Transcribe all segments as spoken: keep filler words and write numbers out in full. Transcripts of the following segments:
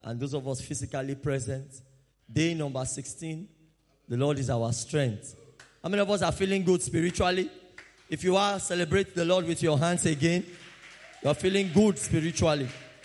and those of us physically present. Day number sixteen. The Lord is our strength. How many of us are feeling good spiritually? If you are, celebrate the Lord with your hands again. You are feeling good spiritually.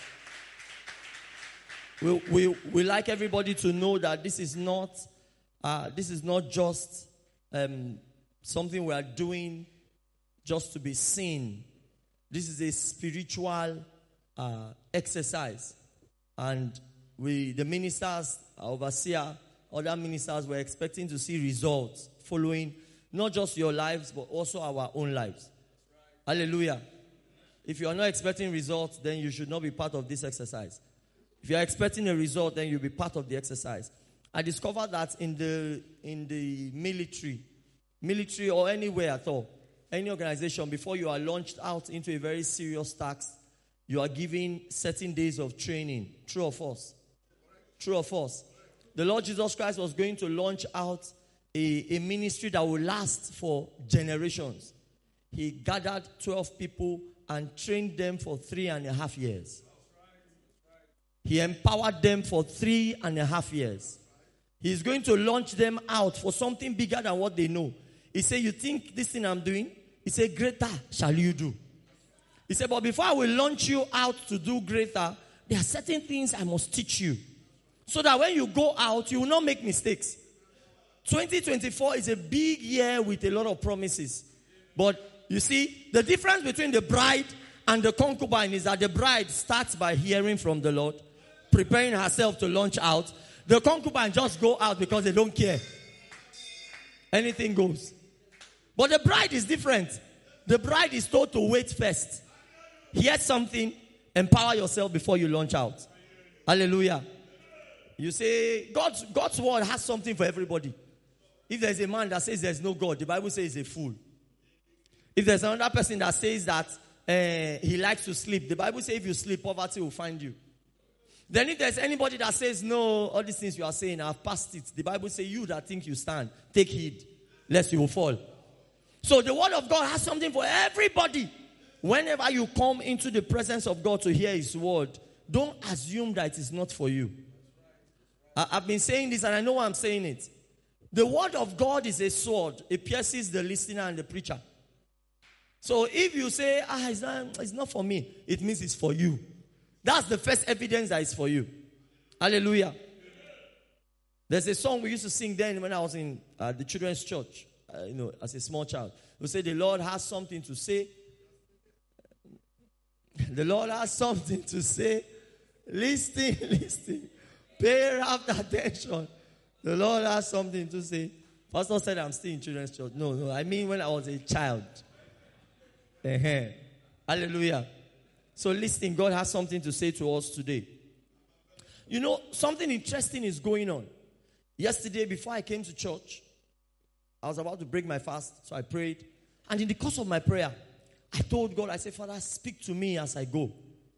We, we, we like everybody to know that this is not, uh, this is not just um, something we are doing just to be seen. This is a spiritual uh, exercise. And we, the ministers, our overseer, other ministers were expecting to see results following not just your lives, but also our own lives. Right. Hallelujah. If you are not expecting results, then you should not be part of this exercise. If you are expecting a result, then you'll be part of the exercise. I discovered that in the in the military, military or anywhere at all, any organization, before you are launched out into a very serious task, you are given certain days of training. True or false? True or false? The Lord Jesus Christ was going to launch out a, a ministry that will last for generations. He gathered twelve people and trained them for three and a half years. He empowered them for three and a half years. He's going to launch them out for something bigger than what they know. He said, you think this thing I'm doing? He said, greater shall you do. He said, but before I will launch you out to do greater, there are certain things I must teach you. So that when you go out, you will not make mistakes. twenty twenty-four is a big year with a lot of promises. But you see, the difference between the bride and the concubine is that the bride starts by hearing from the Lord, preparing herself to launch out. The concubine just go out because they don't care. Anything goes. But the bride is different. The bride is told to wait first. Hear something, empower yourself before you launch out. Hallelujah. You say, God's, God's word has something for everybody. If there's a man that says there's no God, the Bible says he's a fool. If there's another person that says that uh, he likes to sleep, the Bible says if you sleep, poverty will find you. Then if there's anybody that says, no, all these things you are saying, I've passed it. The Bible says, you that think you stand, take heed, lest you will fall. So the word of God has something for everybody. Whenever you come into the presence of God to hear his word, don't assume that it is not for you. I, I've been saying this and I know why I'm saying it. The word of God is a sword. It pierces the listener and the preacher. So if you say, ah, it's not, it's not for me, it means it's for you. That's the first evidence that it's for you. Hallelujah. There's a song we used to sing then when I was in uh, the children's church, uh, you know, as a small child. We say, the Lord has something to say. The Lord has something to say. Listen, listen. Pay rapt attention. The Lord has something to say. Pastor said I'm still in children's church. No, no. I mean when I was a child. Uh-huh. Hallelujah. So listen, God has something to say to us today. You know, something interesting is going on. Yesterday, before I came to church, I was about to break my fast, so I prayed. And in the course of my prayer, I told God, I said, Father, speak to me as I go.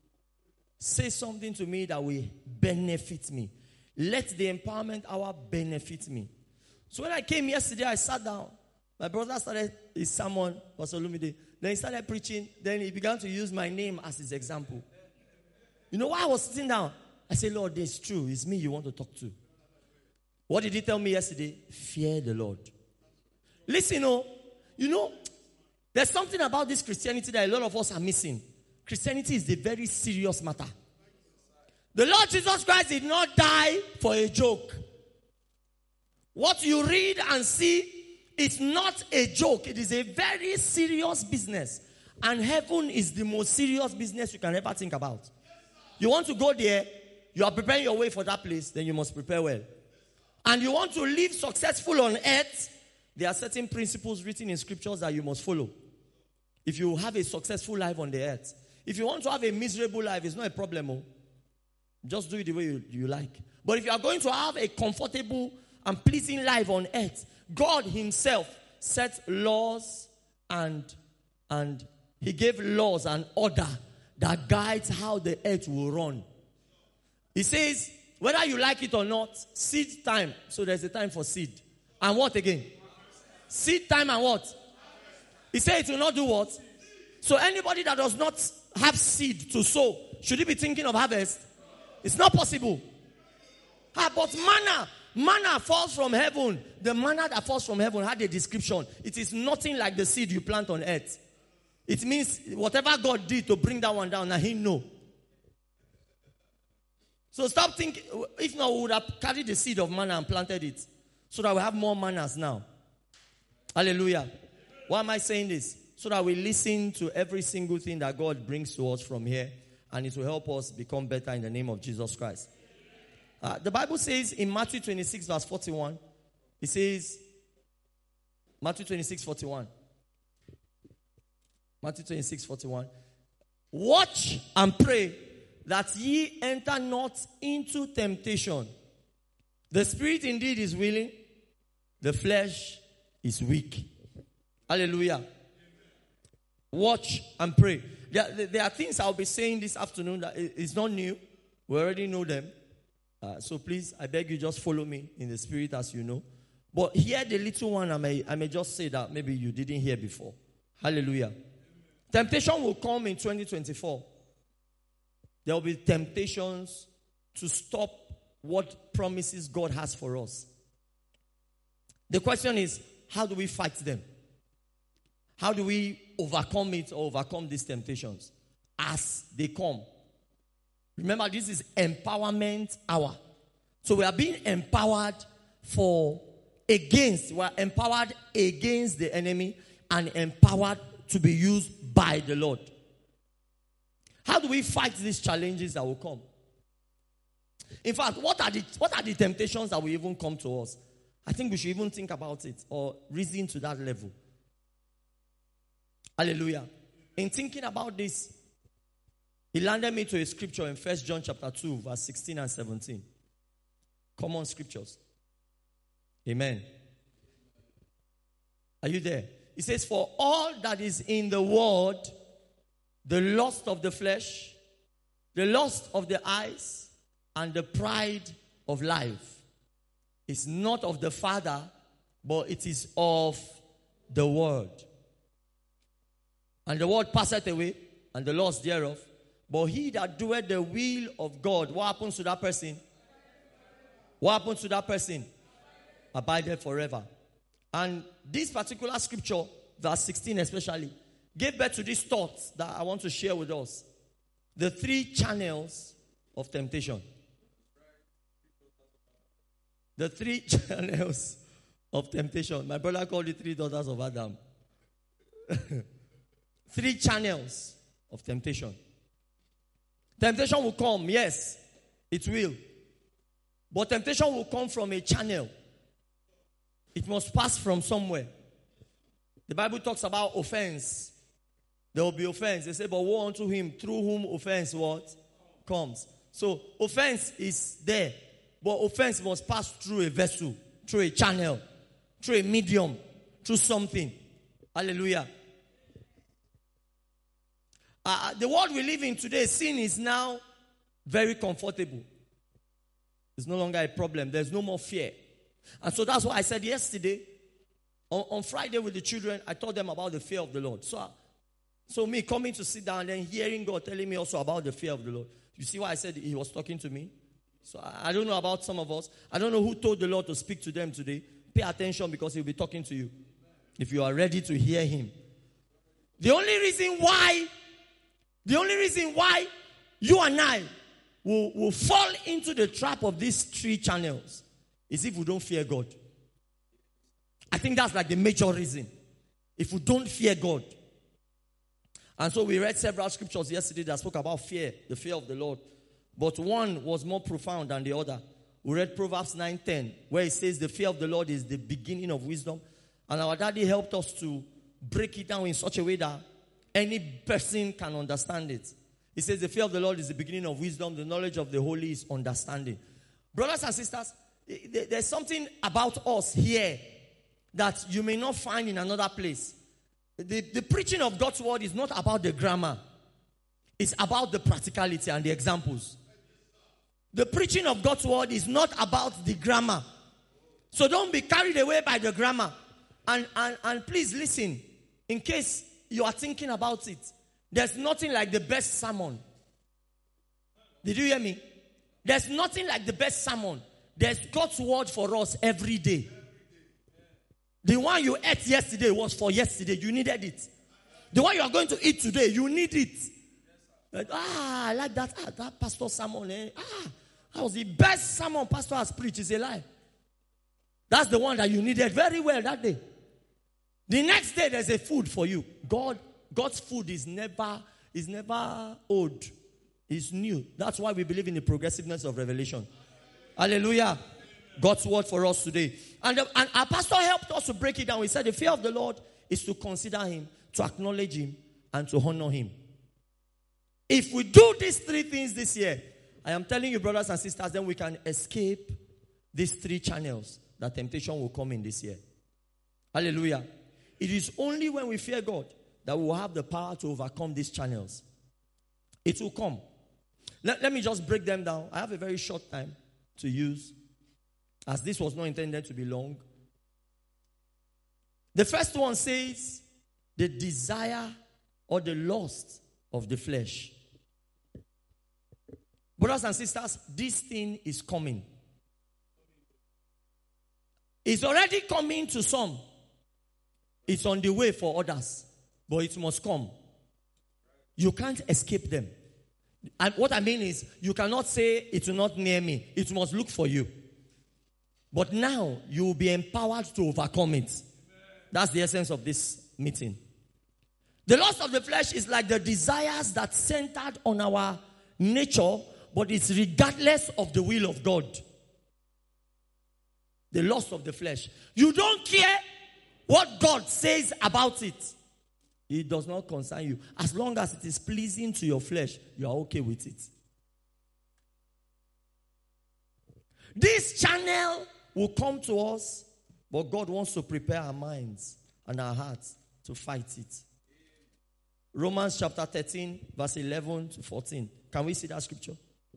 Say something to me that will benefit me. Let the empowerment hour benefit me. So when I came yesterday, I sat down. My brother started his sermon, Pastor Lumide. Then he started preaching. Then he began to use my name as his example. You know why I was sitting down? I said, Lord, it's true. It's me you want to talk to. What did he tell me yesterday? Fear the Lord. Listen, oh, you know, there's something about this Christianity that a lot of us are missing. Christianity is a very serious matter. The Lord Jesus Christ did not die for a joke. What you read and see, it's not a joke. It is a very serious business. And heaven is the most serious business you can ever think about. You want to go there, you are preparing your way for that place, then you must prepare well. And you want to live successful on earth, there are certain principles written in scriptures that you must follow. If you have a successful life on the earth. If you want to have a miserable life, it's not a problem. Oh. Just do it the way you, you like. But if you are going to have a comfortable and pleasing life on earth, God himself set laws and, and he gave laws and order that guides how the earth will run. He says, whether you like it or not, seed time. So there's a time for seed. And what again? Seed time and what? He said it will not do what? So anybody that does not have seed to sow, should he be thinking of harvest? It's not possible. Ah, but manna, manna falls from heaven. The manna that falls from heaven had a description. It is nothing like the seed you plant on earth. It means whatever God did to bring that one down, now he know. So stop thinking, if not, we would have carried the seed of manna and planted it. So that we have more manners now. Hallelujah. Why am I saying this? So that we listen to every single thing that God brings to us from here. And it will help us become better in the name of Jesus Christ. Uh, the Bible says in Matthew twenty-six verse forty-one. It says, Matthew twenty-six forty-one. Matthew twenty-six forty-one. Watch and pray that ye enter not into temptation. The spirit indeed is willing, the flesh is weak. Hallelujah. Watch and pray. There, there are things I'll be saying this afternoon that it's not new. We already know them. Uh, so please, I beg you, just follow me in the spirit as you know. But here the little one, I may, I may just say that maybe you didn't hear before. Hallelujah. Temptation will come in twenty twenty-four. There will be temptations to stop what promises God has for us. The question is, how do we fight them? How do we overcome it or overcome these temptations as they come? Remember, this is empowerment hour. So we are being empowered for against, we are empowered against the enemy and empowered to be used by the Lord. How do we fight these challenges that will come? In fact, what are the what are the temptations that will even come to us? I think we should even think about it or reason to that level. Hallelujah. In thinking about this, he landed me to a scripture in First John chapter two, verse sixteen and seventeen. Common scriptures. Amen. Are you there? It says, for all that is in the world, the lust of the flesh, the lust of the eyes, and the pride of life is not of the Father, but it is of the world. And the world passeth away, and the lust thereof. But he that doeth the will of God, what happens to that person? What happens to that person? Abideth forever. And this particular scripture, verse sixteen especially, gave birth to these thoughts that I want to share with us. The three channels of temptation. The three channels of temptation. My brother called it three daughters of Adam. Three channels of temptation. Temptation will come, yes, it will. But temptation will come from a channel. It must pass from somewhere. The Bible talks about offense. There will be offense. They say, but woe unto him through whom offense what? Comes. So offense is there. But offense must pass through a vessel, through a channel, through a medium, through something. Hallelujah. Uh, the world we live in today, sin is now very comfortable. It's no longer a problem. There's no more fear. And so that's why I said yesterday, on, on Friday with the children, I told them about the fear of the Lord. So, so me coming to sit down and then hearing God telling me also about the fear of the Lord. You see why I said he was talking to me? So I, I don't know about some of us. I don't know who told the Lord to speak to them today. Pay attention because he'll be talking to you. If you are ready to hear him. The only reason why, the only reason why you and I will, will fall into the trap of these three channels is if we don't fear God. I think that's like the major reason. If we don't fear God. And so we read several scriptures yesterday that spoke about fear, the fear of the Lord. But one was more profound than the other. We read Proverbs nine ten, where it says the fear of the Lord is the beginning of wisdom. And our daddy helped us to break it down in such a way that any person can understand it. He says the fear of the Lord is the beginning of wisdom. The knowledge of the holy is understanding. Brothers and sisters, there's something about us here that you may not find in another place. The, the preaching of God's word is not about the grammar. It's about the practicality and the examples. The preaching of God's word is not about the grammar. So don't be carried away by the grammar. And, and, and please listen, in case you are thinking about it. There's nothing like the best sermon. Did you hear me? There's nothing like the best sermon. There's God's word for us every day. The one you ate yesterday was for yesterday. You needed it. The one you are going to eat today, you need it. Like, ah, I like that. Ah, that pastor sermon. Eh? Ah, that was the best sermon pastor has preached. It's a lie. That's the one that you needed very well that day. The next day, there's a food for you. God, God's food is never, is never old. It's new. That's why we believe in the progressiveness of revelation. Hallelujah. God's word for us today. And, the, and our pastor helped us to break it down. He said the fear of the Lord is to consider him, to acknowledge him, and to honor him. If we do these three things this year, I am telling you, brothers and sisters, then we can escape these three channels that temptation will come in this year. Hallelujah. It is only when we fear God that we will have the power to overcome these channels. It will come. Let, let me just break them down. I have a very short time to use, as this was not intended to be long. The first one says, the desire or the lust of the flesh. Brothers and sisters, this thing is coming. It's already coming to some. It's on the way for others. But it must come. You can't escape them. And what I mean is, you cannot say it will not near me. It must look for you. But now, you will be empowered to overcome it. That's the essence of this meeting. The lust of the flesh is like the desires that centered on our nature, but it's regardless of the will of God. The lust of the flesh. You don't care what God says about it. It does not concern you. As long as it is pleasing to your flesh, you are okay with it. This channel will come to us, but God wants to prepare our minds and our hearts to fight it. Romans chapter thirteen, verse eleven to fourteen. Can we see that scripture?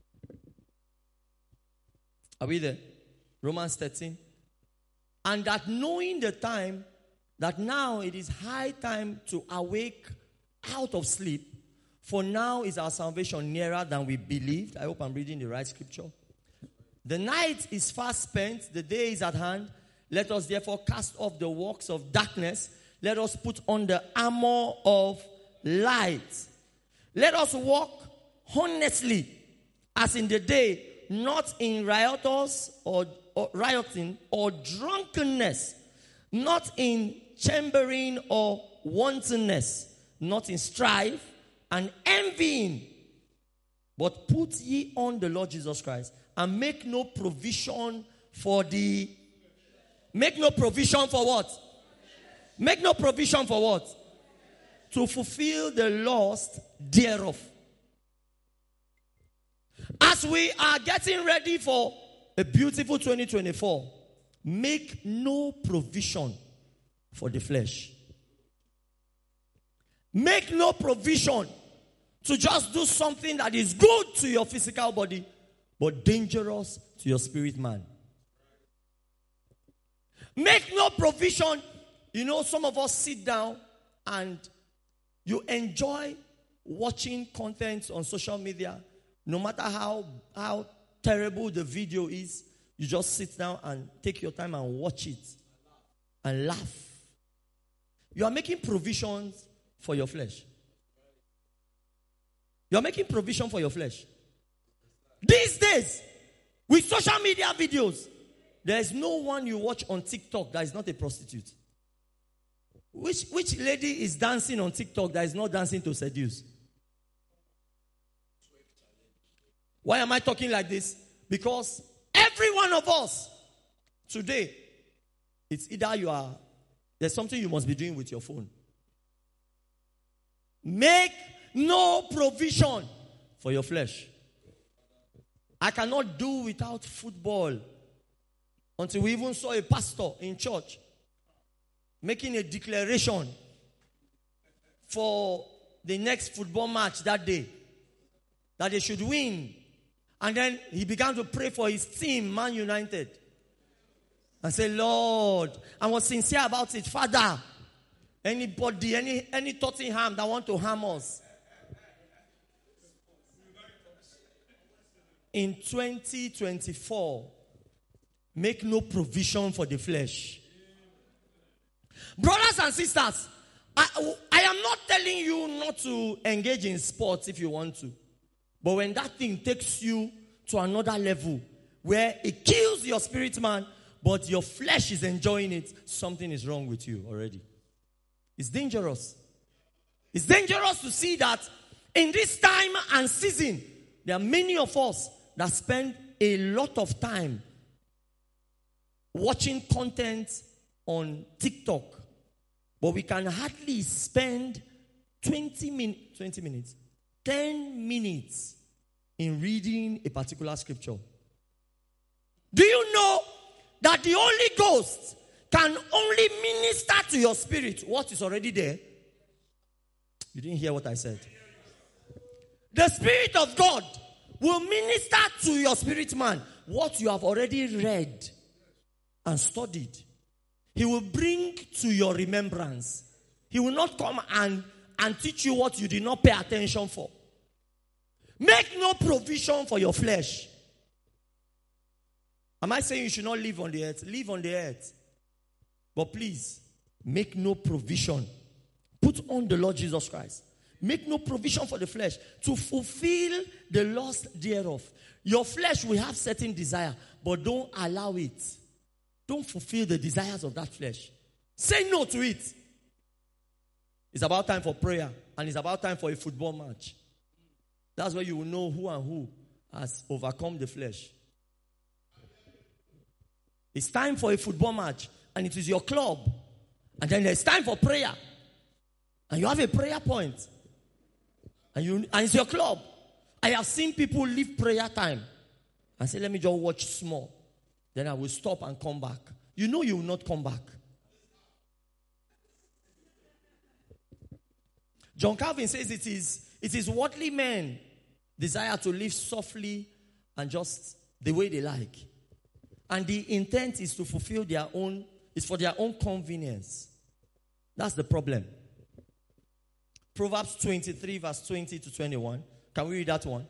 Are we there? Romans thirteen. And that knowing the time, that now it is high time to awake out of sleep, for now is our salvation nearer than we believed. I hope I'm reading the right scripture. The night is fast spent, the day is at hand. Let us therefore cast off the works of darkness. Let us put on the armor of light. Let us walk honestly as in the day, not in riotous or, or rioting or drunkenness, not in chambering or wantonness, not in strife and envying, but put ye on the Lord Jesus Christ and make no provision for the make no provision for what? Make no provision for what? To fulfill the lust thereof. As we are getting ready for a beautiful twenty twenty-four, make no provision for the flesh. Make no provision to just do something that is good to your physical body, but dangerous to your spirit man. Make no provision. You know, some of us sit down and you enjoy watching content on social media. No matter how, how terrible the video is, you just sit down and take your time and watch it and laugh. You are making provisions for your flesh. You are making provision for your flesh. These days, with social media videos, there is no one you watch on TikTok that is not a prostitute. Which, which lady is dancing on TikTok that is not dancing to seduce? Why am I talking like this? Because every one of us today, it's either you are, there's something you must be doing with your phone. Make no provision for your flesh. I cannot do without football until we even saw a pastor in church making a declaration for the next football match that day, that they should win. And then he began to pray for his team, Man United. And say, Lord, I was sincere about it. Father, anybody, any, any Tottenham that want to harm us, in twenty twenty-four, make no provision for the flesh. Brothers and sisters, I, I am not telling you not to engage in sports if you want to. But when that thing takes you to another level, where it kills your spirit man, but your flesh is enjoying it, something is wrong with you already. It's dangerous. It's dangerous to see that in this time and season, there are many of us that spend a lot of time watching content on TikTok, but we can hardly spend twenty minutes, twenty minutes, ten minutes in reading a particular scripture. Do you know that the Holy Ghost can only minister to your spirit what is already there? You didn't hear what I said. The Spirit of God will minister to your spirit man what you have already read and studied. He will bring to your remembrance. He will not come and, and teach you what you did not pay attention for. Make no provision for your flesh. Am I saying you should not live on the earth? Live on the earth. But please, make no provision. Put on the Lord Jesus Christ. Make no provision for the flesh to fulfill the lust thereof. Your flesh will have certain desire, but don't allow it. Don't fulfill the desires of that flesh. Say no to it. It's about time for prayer, and it's about time for a football match. That's where you will know who and who has overcome the flesh. It's time for a football match, and it is your club. And then there's time for prayer. And you have a prayer point. And, you, and it's your club. I have seen people leave prayer time and say, let me just watch small. Then I will stop and come back. You know you will not come back. John Calvin says it is, it is worldly men desire to live softly and just the way they like. And the intent is to fulfill their own, it's for their own convenience. That's the problem. Proverbs twenty-three, verse twenty to twenty-one. Can we read that one?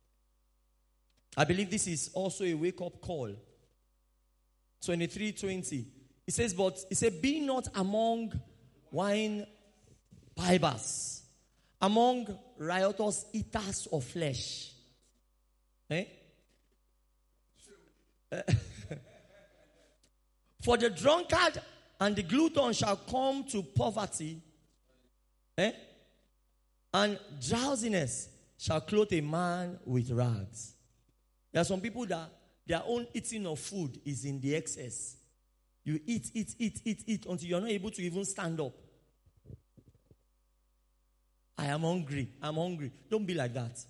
I believe this is also a wake-up call. twenty-three twenty. It says, but it said, be not among wine bibbers, among riotous eaters of flesh. Eh? For the drunkard and the glutton shall come to poverty, eh? And drowsiness shall clothe a man with rags. There are some people that their own eating of food is in the excess. You eat, eat, eat, eat, eat until you're not able to even stand up. I am hungry. I'm hungry. Don't be like that.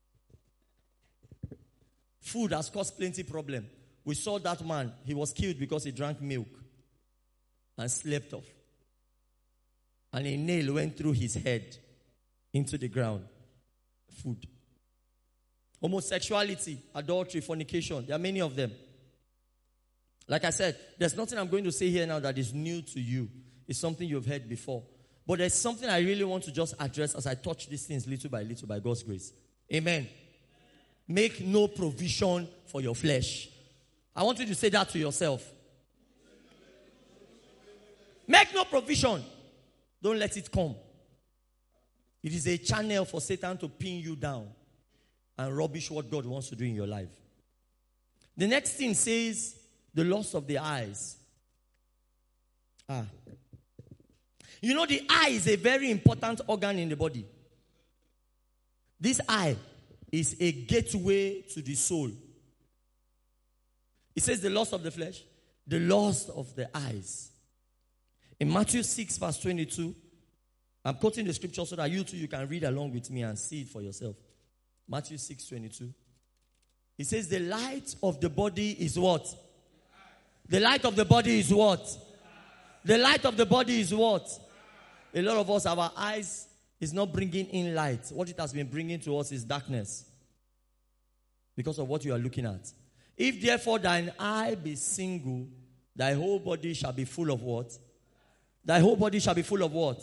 Food has caused plenty problem. We saw that man. He was killed because he drank milk and slept off. And a nail went through his head into the ground. Food. Homosexuality, adultery, fornication. There are many of them. Like I said, there's nothing I'm going to say here now that is new to you. It's something you've heard before. But there's something I really want to just address as I touch these things little by little by God's grace. Amen. Make no provision for your flesh. I want you to say that to yourself. Make no provision. Don't let it come. It is a channel for Satan to pin you down and rubbish what God wants to do in your life. The next thing says, the loss of the eyes. Ah. You know, the eye is a very important organ in the body. This eye is a gateway to the soul. It says the loss of the flesh, the loss of the eyes. In Matthew six, verse twenty-two, I'm quoting the scripture so that you too you can read along with me and see it for yourself. Matthew six, twenty-two. It says the light of the body is what? The light of the body is what? The light of the body is what? A lot of us, our eyes is not bringing in light. What it has been bringing to us is darkness. Because of what you are looking at. If therefore thine eye be single, thy whole body shall be full of what? Thy whole body shall be full of what?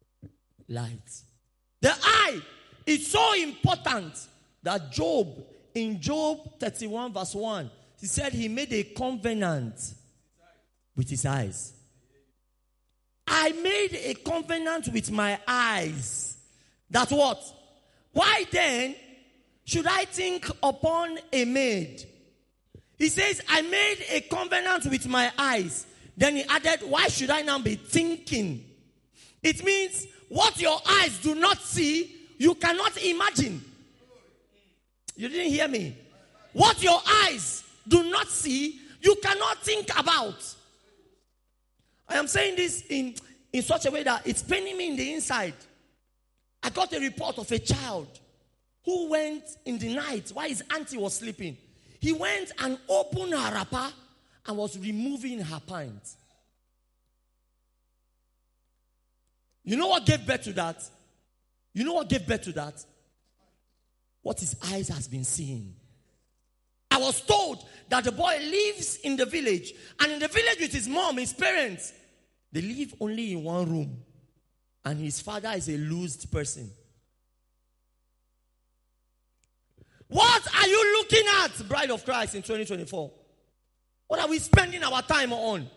Light. The eye is so important that Job, in Job thirty-one verse one, he said he made a covenant with his eyes. I made a covenant with my eyes. That what? Why then should I think upon a maid? He says, I made a covenant with my eyes. Then he added, why should I now be thinking? It means what your eyes do not see, you cannot imagine. You didn't hear me. What your eyes do not see, you cannot think about. I am saying this in, in such a way that it's paining me in the inside. I got a report of a child who went in the night while his auntie was sleeping. He went and opened her wrapper and was removing her pants. You know what gave birth to that? You know what gave birth to that? What his eyes has been seeing. I was told that the boy lives in the village, and in the village with his mom, his parents, they live only in one room, and his father is a loosed person. What are you looking at, Bride of Christ, in twenty twenty-four? What are we spending our time on?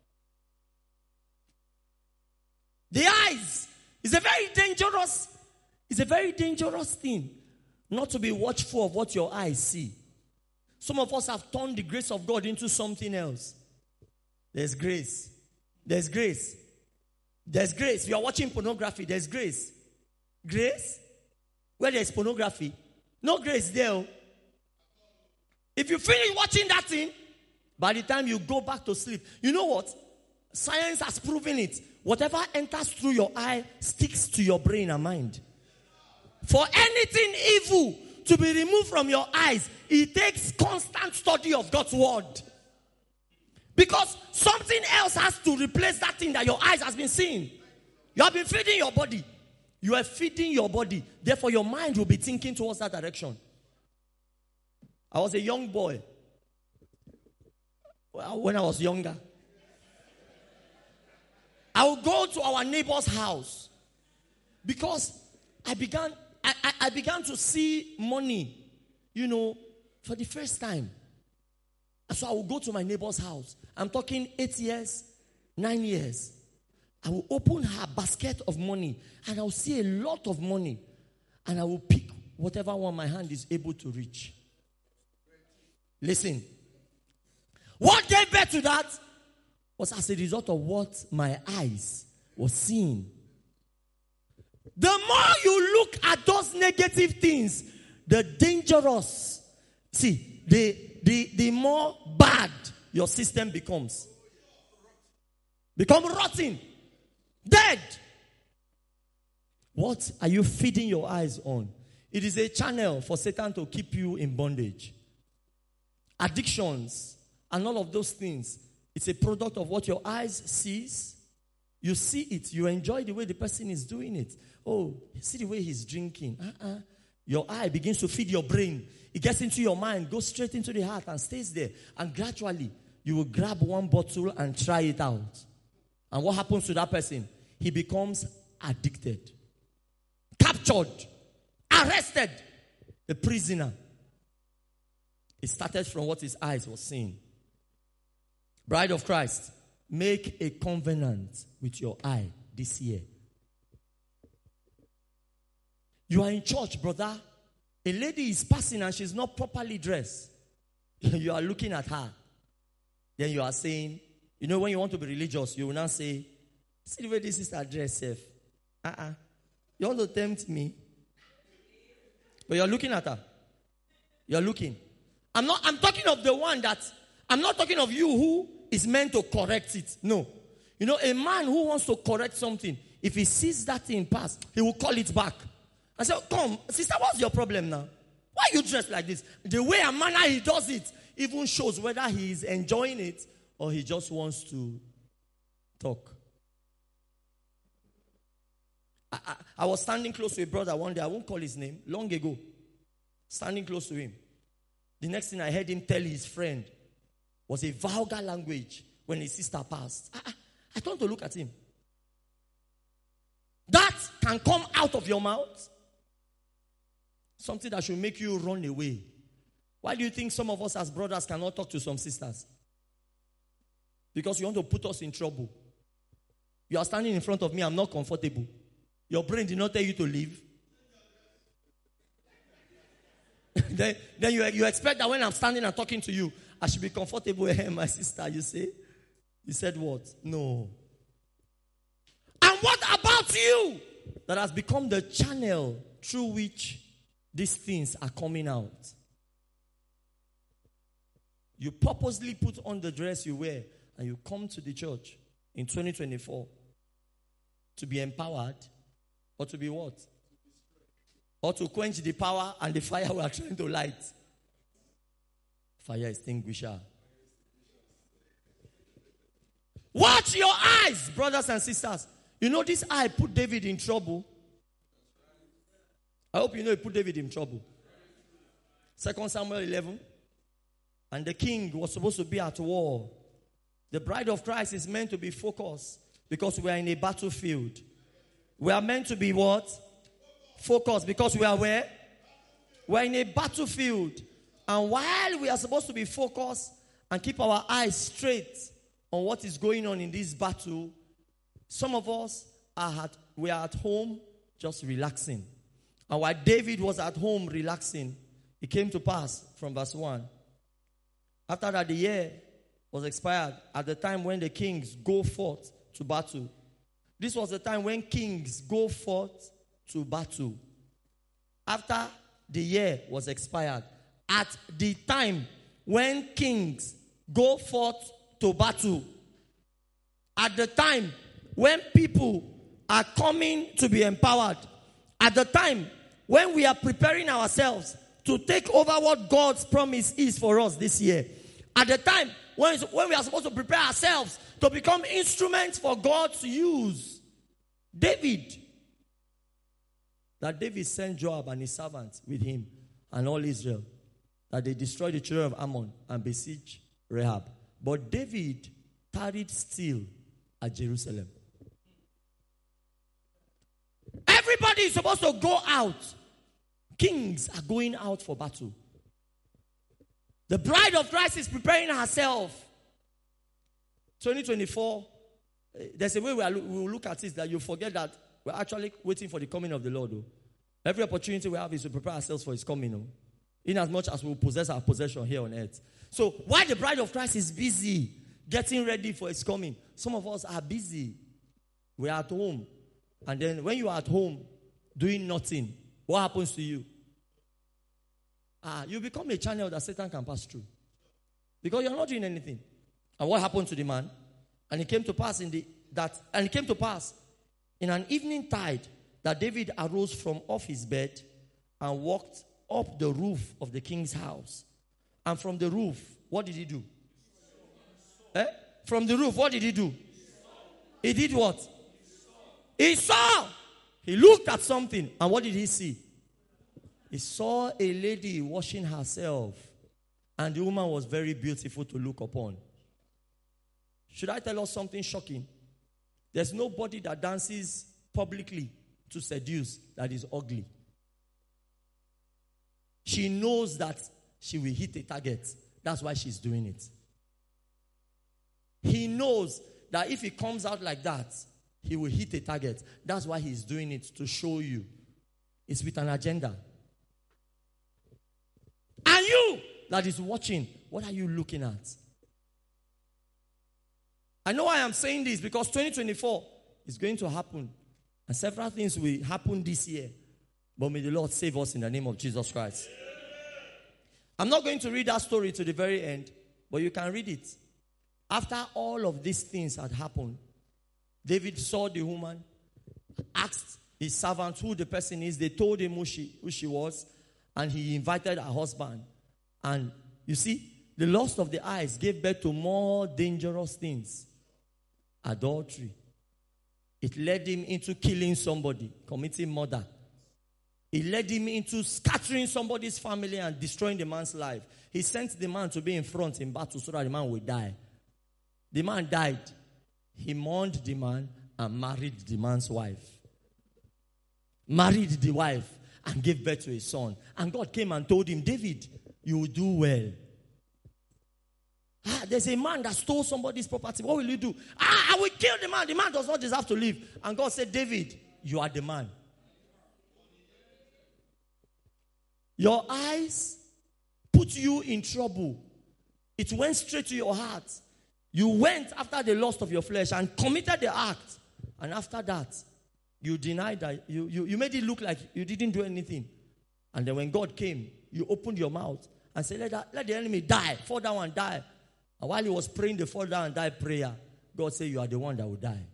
The eyes is a very dangerous, it's a very dangerous thing not to be watchful of what your eyes see. Some of us have turned the grace of God into something else. There's grace. There's grace. There's grace. You are watching pornography. There's grace. Grace? Where there's pornography. No grace there. If you finish watching that thing, by the time you go back to sleep, you know what? Science has proven it. Whatever enters through your eye sticks to your brain and mind. For anything evil to be removed from your eyes, it takes constant study of God's word. Because something else has to replace that thing that your eyes has been seeing. You have been feeding your body. You are feeding your body. Therefore, your mind will be thinking towards that direction. I was a young boy. Well, when I was younger, I would go to our neighbor's house because I began, I, I, I began to see money, you know, for the first time. And so I would go to my neighbor's house. I'm talking eight years, nine years. I will open her basket of money and I will see a lot of money. And I will pick whatever one my hand is able to reach. Listen. What gave birth to that was as a result of what my eyes were seeing. The more you look at those negative things, the dangerous, see, the, the, the more bad your system becomes. Become rotten. Dead. What are you feeding your eyes on? It is a channel for Satan to keep you in bondage. Addictions and all of those things. It's a product of what your eyes sees. You see it. You enjoy the way the person is doing it. Oh, see the way he's drinking. Uh-uh. Your eye begins to feed your brain. It gets into your mind, goes straight into the heart and stays there. And gradually, you will grab one bottle and try it out. And what happens to that person? He becomes addicted. Captured. Arrested. A prisoner. It started from what his eyes were seeing. Bride of Christ, make a covenant with your eye this year. You are in church, brother. A lady is passing and she's not properly dressed. You are looking at her. Then you are saying, you know, when you want to be religious, you will now say, see the way this sister dressed, safe. Uh-uh. You want to tempt me? But you're looking at her. You're looking. I'm not, I'm talking of the one that, I'm not talking of you who is meant to correct it. No. You know, a man who wants to correct something, if he sees that thing pass, he will call it back. I say, come, sister, what's your problem now? Why are you dressed like this? The way and manner he does it even shows whether he is enjoying it or he just wants to talk. I, I, I was standing close to a brother one day. I won't call his name. Long ago. Standing close to him. The next thing I heard him tell his friend was a vulgar language when his sister passed. I, I, I turned to look at him. That can come out of your mouth. Something that should make you run away. Why do you think some of us as brothers cannot talk to some sisters? Because you want to put us in trouble. You are standing in front of me, I'm not comfortable. Your brain did not tell you to leave. then then you, you expect that when I'm standing and talking to you, I should be comfortable. Hey, my sister, you say? You said what? No. And what about you? That has become the channel through which these things are coming out. You purposely put on the dress you wear and you come to the church in twenty twenty-four to be empowered or to be what? Or to quench the power and the fire we are trying to light. Fire extinguisher. Watch your eyes, brothers and sisters. You know this eye put David in trouble. I hope you know it put David in trouble. Second Samuel eleven. And the king was supposed to be at war. The bride of Christ is meant to be focused because we are in a battlefield. We are meant to be what? Focused because we are where? We are in a battlefield. And while we are supposed to be focused and keep our eyes straight on what is going on in this battle, some of us are at, we are at home just relaxing. And while David was at home relaxing, it came to pass from verse one. After that, the year was expired at the time when the kings go forth to battle. This was the time when kings go forth to battle. After the year was expired, at the time when kings go forth to battle, at the time when people are coming to be empowered, at the time when we are preparing ourselves to take over what God's promise is for us this year, at the time when, when we are supposed to prepare ourselves to become instruments for God's use, David, that David sent Joab and his servants with him and all Israel, that they destroyed the children of Ammon and besieged Rahab. But David tarried still at Jerusalem. Everybody is supposed to go out. Kings are going out for battle. The bride of Christ is preparing herself. twenty twenty-four, there's a way we, are, we will look at it that you forget that we're actually waiting for the coming of the Lord. Oh. Every opportunity we have is to prepare ourselves for his coming. Oh. In as much as we will possess our possession here on earth. So while the bride of Christ is busy getting ready for his coming, some of us are busy. We are at home. And then when you are at home doing nothing, what happens to you? Ah, you become a channel that Satan can pass through. Because you're not doing anything. And what happened to the man? And it came to pass in the that and it came to pass in an evening tide that David arose from off his bed and walked up the roof of the king's house. And from the roof, what did he do? Eh? From the roof, what did he do? He did what? He saw. He looked at something. And what did he see? He saw a lady washing herself. And the woman was very beautiful to look upon. Should I tell us something shocking? There's nobody that dances publicly to seduce that is ugly. She knows that she will hit a target. That's why she's doing it. He knows that if he comes out like that, he will hit a target. That's why he's doing it, to show you. It's with an agenda. And you that is watching, what are you looking at? I know I am saying this because twenty twenty-four is going to happen. And several things will happen this year. But may the Lord save us in the name of Jesus Christ. I'm not going to read that story to the very end, but you can read it. After all of these things had happened, David saw the woman, asked his servant who the person is. They told him who she, who she was, and he invited her husband. And you see, the lust of the eyes gave birth to more dangerous things. Adultery. It led him into killing somebody, committing murder. It led him into scattering somebody's family and destroying the man's life. He sent the man to be in front in battle so that the man would die. The man died. He mourned the man and married the man's wife. Married the wife and gave birth to a son. And God came and told him, David, you will do well. Ah, there's a man that stole somebody's property. What will you do? Ah, I will kill the man. The man does not deserve to live. And God said, David, you are the man. Your eyes put you in trouble. It went straight to your heart. You went after the lust of your flesh and committed the act. And after that, you denied that. You, you, you made it look like you didn't do anything. And then when God came, you opened your mouth and said, let, that, let the enemy die. Fall down and die. And while he was praying the fall down and die prayer, God said, you are the one that will die.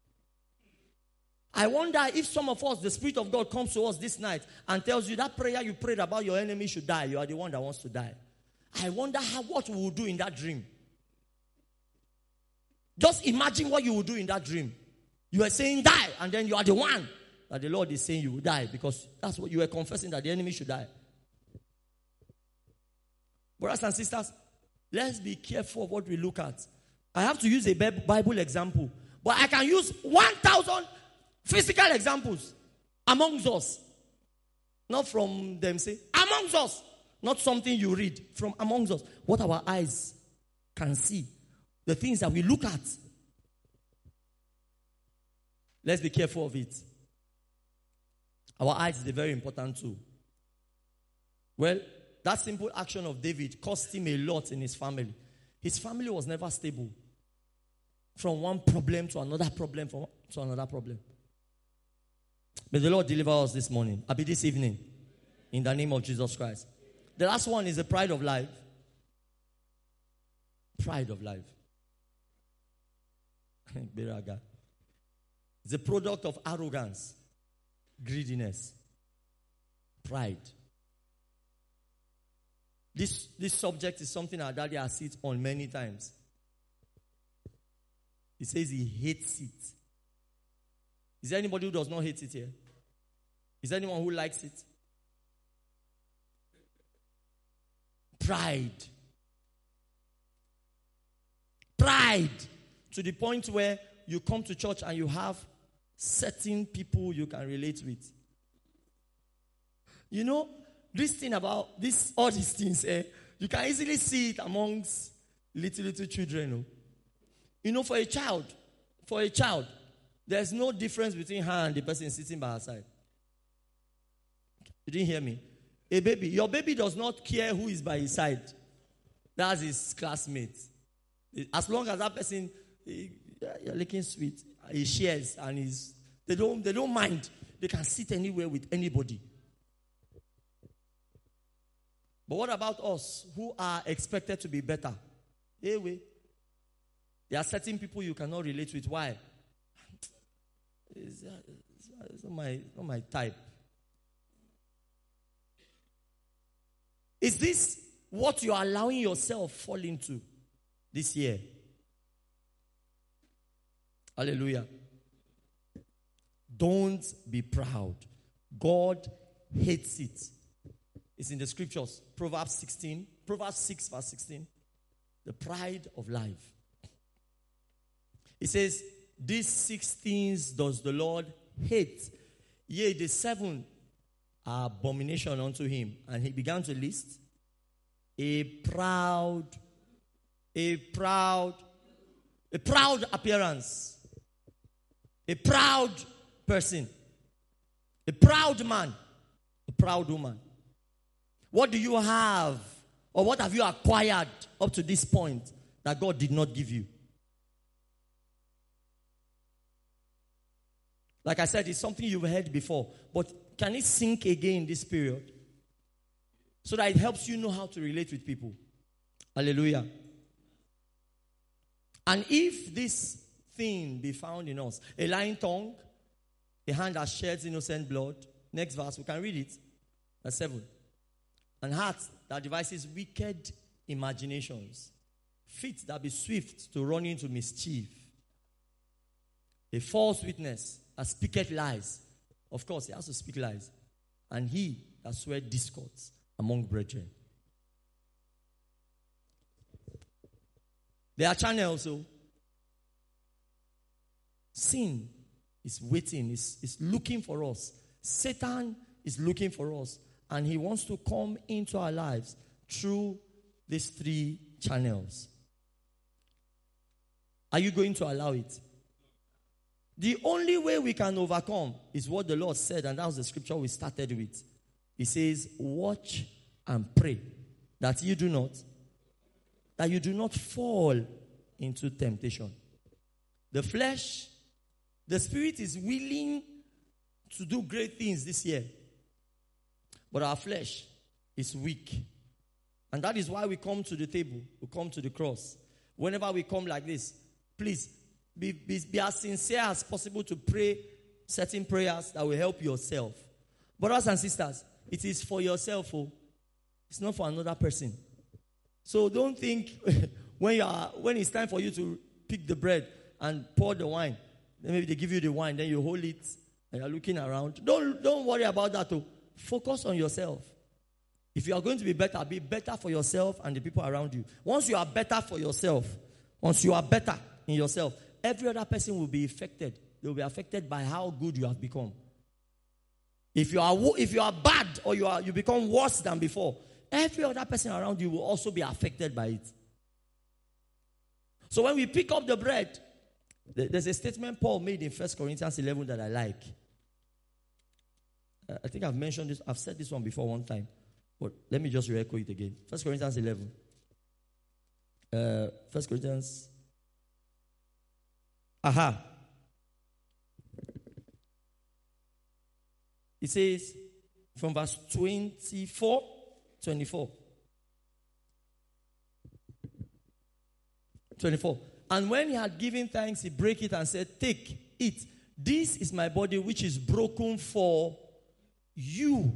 I wonder if some of us, the Spirit of God comes to us this night and tells you that prayer you prayed about your enemy should die. You are the one that wants to die. I wonder how what we will do in that dream. Just imagine what you will do in that dream. You are saying die, and then you are the one that the Lord is saying you will die, because that's what you were confessing, that the enemy should die. Brothers and sisters, let's be careful of what we look at. I have to use a Bible example, but I can use one thousand physical examples amongst us. Not from them, say, amongst us. Not something you read, from amongst us. What our eyes can see. The things that we look at. Let's be careful of it. Our eyes is a very important tool. Well, that simple action of David cost him a lot in his family. His family was never stable. From one problem to another problem, from to another problem. May the Lord deliver us this morning. I'll be this evening. In the name of Jesus Christ. The last one is the pride of life. Pride of life. It's a product of arrogance, greediness, pride. This, this subject is something our daddy has hit on many times. He says he hates it. Is there anybody who does not hate it here? Is there anyone who likes it? Pride. Pride. To the point where you come to church and you have certain people you can relate with. You know, this thing about this, all these things, eh, you can easily see it amongst little, little children. Oh. You know, for a child, for a child, there's no difference between her and the person sitting by her side. You didn't hear me? A baby, your baby does not care who is by his side. That's his classmate. As long as that person, you're looking sweet, he shares and he's, they don't, they don't mind. They can sit anywhere with anybody. But what about us who are expected to be better? Hey, wait. There are certain people you cannot relate with. Why? It's, it's not my, not my type. Is this what you are allowing yourself fall into this year? Hallelujah. Don't be proud. God hates it. It's in the scriptures. Proverbs sixteen. Proverbs six verse sixteen. The pride of life. It says, these six things does the Lord hate. Yea, the seven are abomination unto him. And he began to list a proud, a proud, a proud appearance, a proud person, a proud man, a proud woman. What do you have, or what have you acquired up to this point that God did not give you? Like I said, it's something you've heard before, but can it sink again in this period? So that it helps you know how to relate with people. Hallelujah. And if this thing be found in us, a lying tongue, a hand that sheds innocent blood, next verse, we can read it, verse seven. And heart that devises wicked imaginations, feet that be swift to run into mischief, a false witness that speaketh lies. Of course, he has to speak lies. And he that swear discords among brethren. There are channels. So sin is waiting, is, is looking for us. Satan is looking for us. And he wants to come into our lives through these three channels. Are you going to allow it? The only way we can overcome is what the Lord said, and that was the scripture we started with. He says, watch and pray that you do not, that you do not fall into temptation. The flesh, the spirit is willing to do great things this year, but our flesh is weak. And that is why we come to the table, we come to the cross. Whenever we come like this, please be, be, be as sincere as possible to pray certain prayers that will help yourself. Brothers and sisters, it is for yourself. Oh. It's not for another person. So don't think when you are when it's time for you to pick the bread and pour the wine, then maybe they give you the wine, then you hold it and you're looking around. Don't, don't worry about that. Oh. Focus on yourself. If you are going to be better, be better for yourself and the people around you. Once you are better for yourself, once you are better in yourself, every other person will be affected. They will be affected by how good you have become. If you are if you are bad or you are you become worse than before, every other person around you will also be affected by it. So when we pick up the bread, there's a statement Paul made in First Corinthians eleven that I like. I think I've mentioned this. I've said this one before one time. But let me just re-echo it again. First Corinthians eleven. Uh, First Corinthians. Aha. It says from verse twenty-four, twenty-four. twenty-four. And when he had given thanks, he broke it and said, take, eat. This is my body which is broken for you.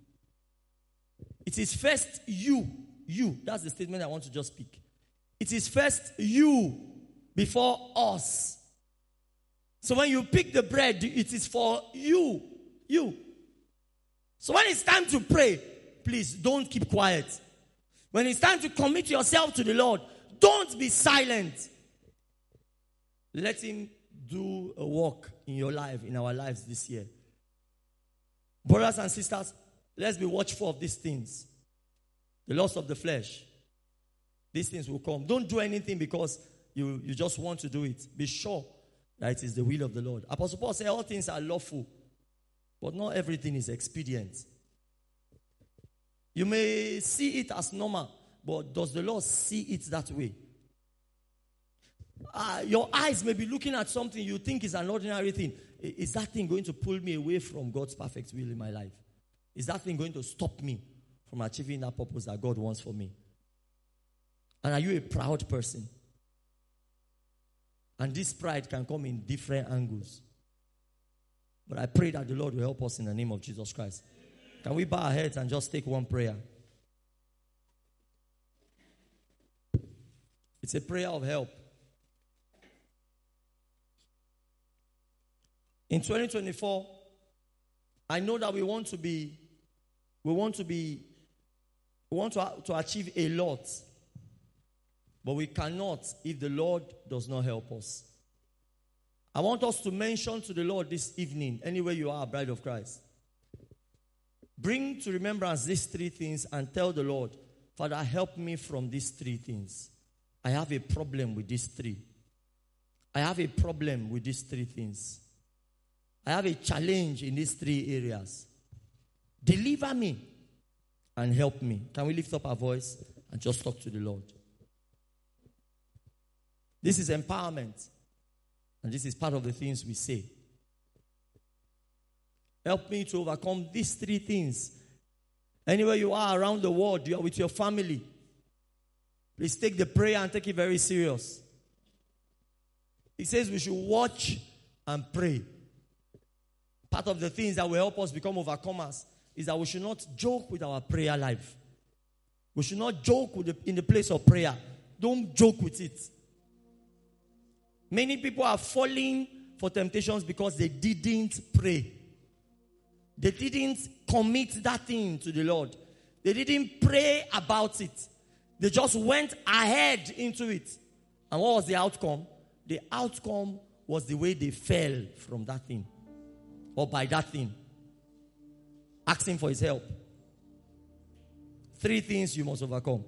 It is first you. You. That's the statement I want to just speak. It is first you before us. So when you pick the bread, it is for you. You. So when it's time to pray, please don't keep quiet. When it's time to commit yourself to the Lord, don't be silent. Let him do a work in your life, in our lives this year. Brothers and sisters, let's be watchful of these things. The loss of the flesh. These things will come. Don't do anything because you, you just want to do it. Be sure that it is the will of the Lord. Apostle Paul said all things are lawful, but not everything is expedient. You may see it as normal, but does the Lord see it that way? Uh, your eyes may be looking at something you think is an ordinary thing. Is that thing going to pull me away from God's perfect will in my life? Is that thing going to stop me from achieving that purpose that God wants for me? And are you a proud person? And this pride can come in different angles. But I pray that the Lord will help us in the name of Jesus Christ. Can we bow our heads and just take one prayer? It's a prayer of help. In twenty twenty-four, I know that we want to be, we want to be, we want to, to achieve a lot. But we cannot if the Lord does not help us. I want us to mention to the Lord this evening, anywhere you are, bride of Christ. Bring to remembrance these three things and tell the Lord, Father, help me from these three things. I have a problem with these three. I have a problem with these three things. I have a challenge in these three areas. Deliver me and help me. Can we lift up our voice and just talk to the Lord? This is empowerment. And this is part of the things we say. Help me to overcome these three things. Anywhere you are around the world, you are with your family. Please take the prayer and take it very serious. He says we should watch and pray. Part of the things that will help us become overcomers is that we should not joke with our prayer life. We should not joke with the, in the place of prayer. Don't joke with it. Many people are falling for temptations because they didn't pray. They didn't commit that thing to the Lord. They didn't pray about it. They just went ahead into it. And what was the outcome? The outcome was the way they fell from that thing. Or by that thing. Asking for his help. Three things you must overcome.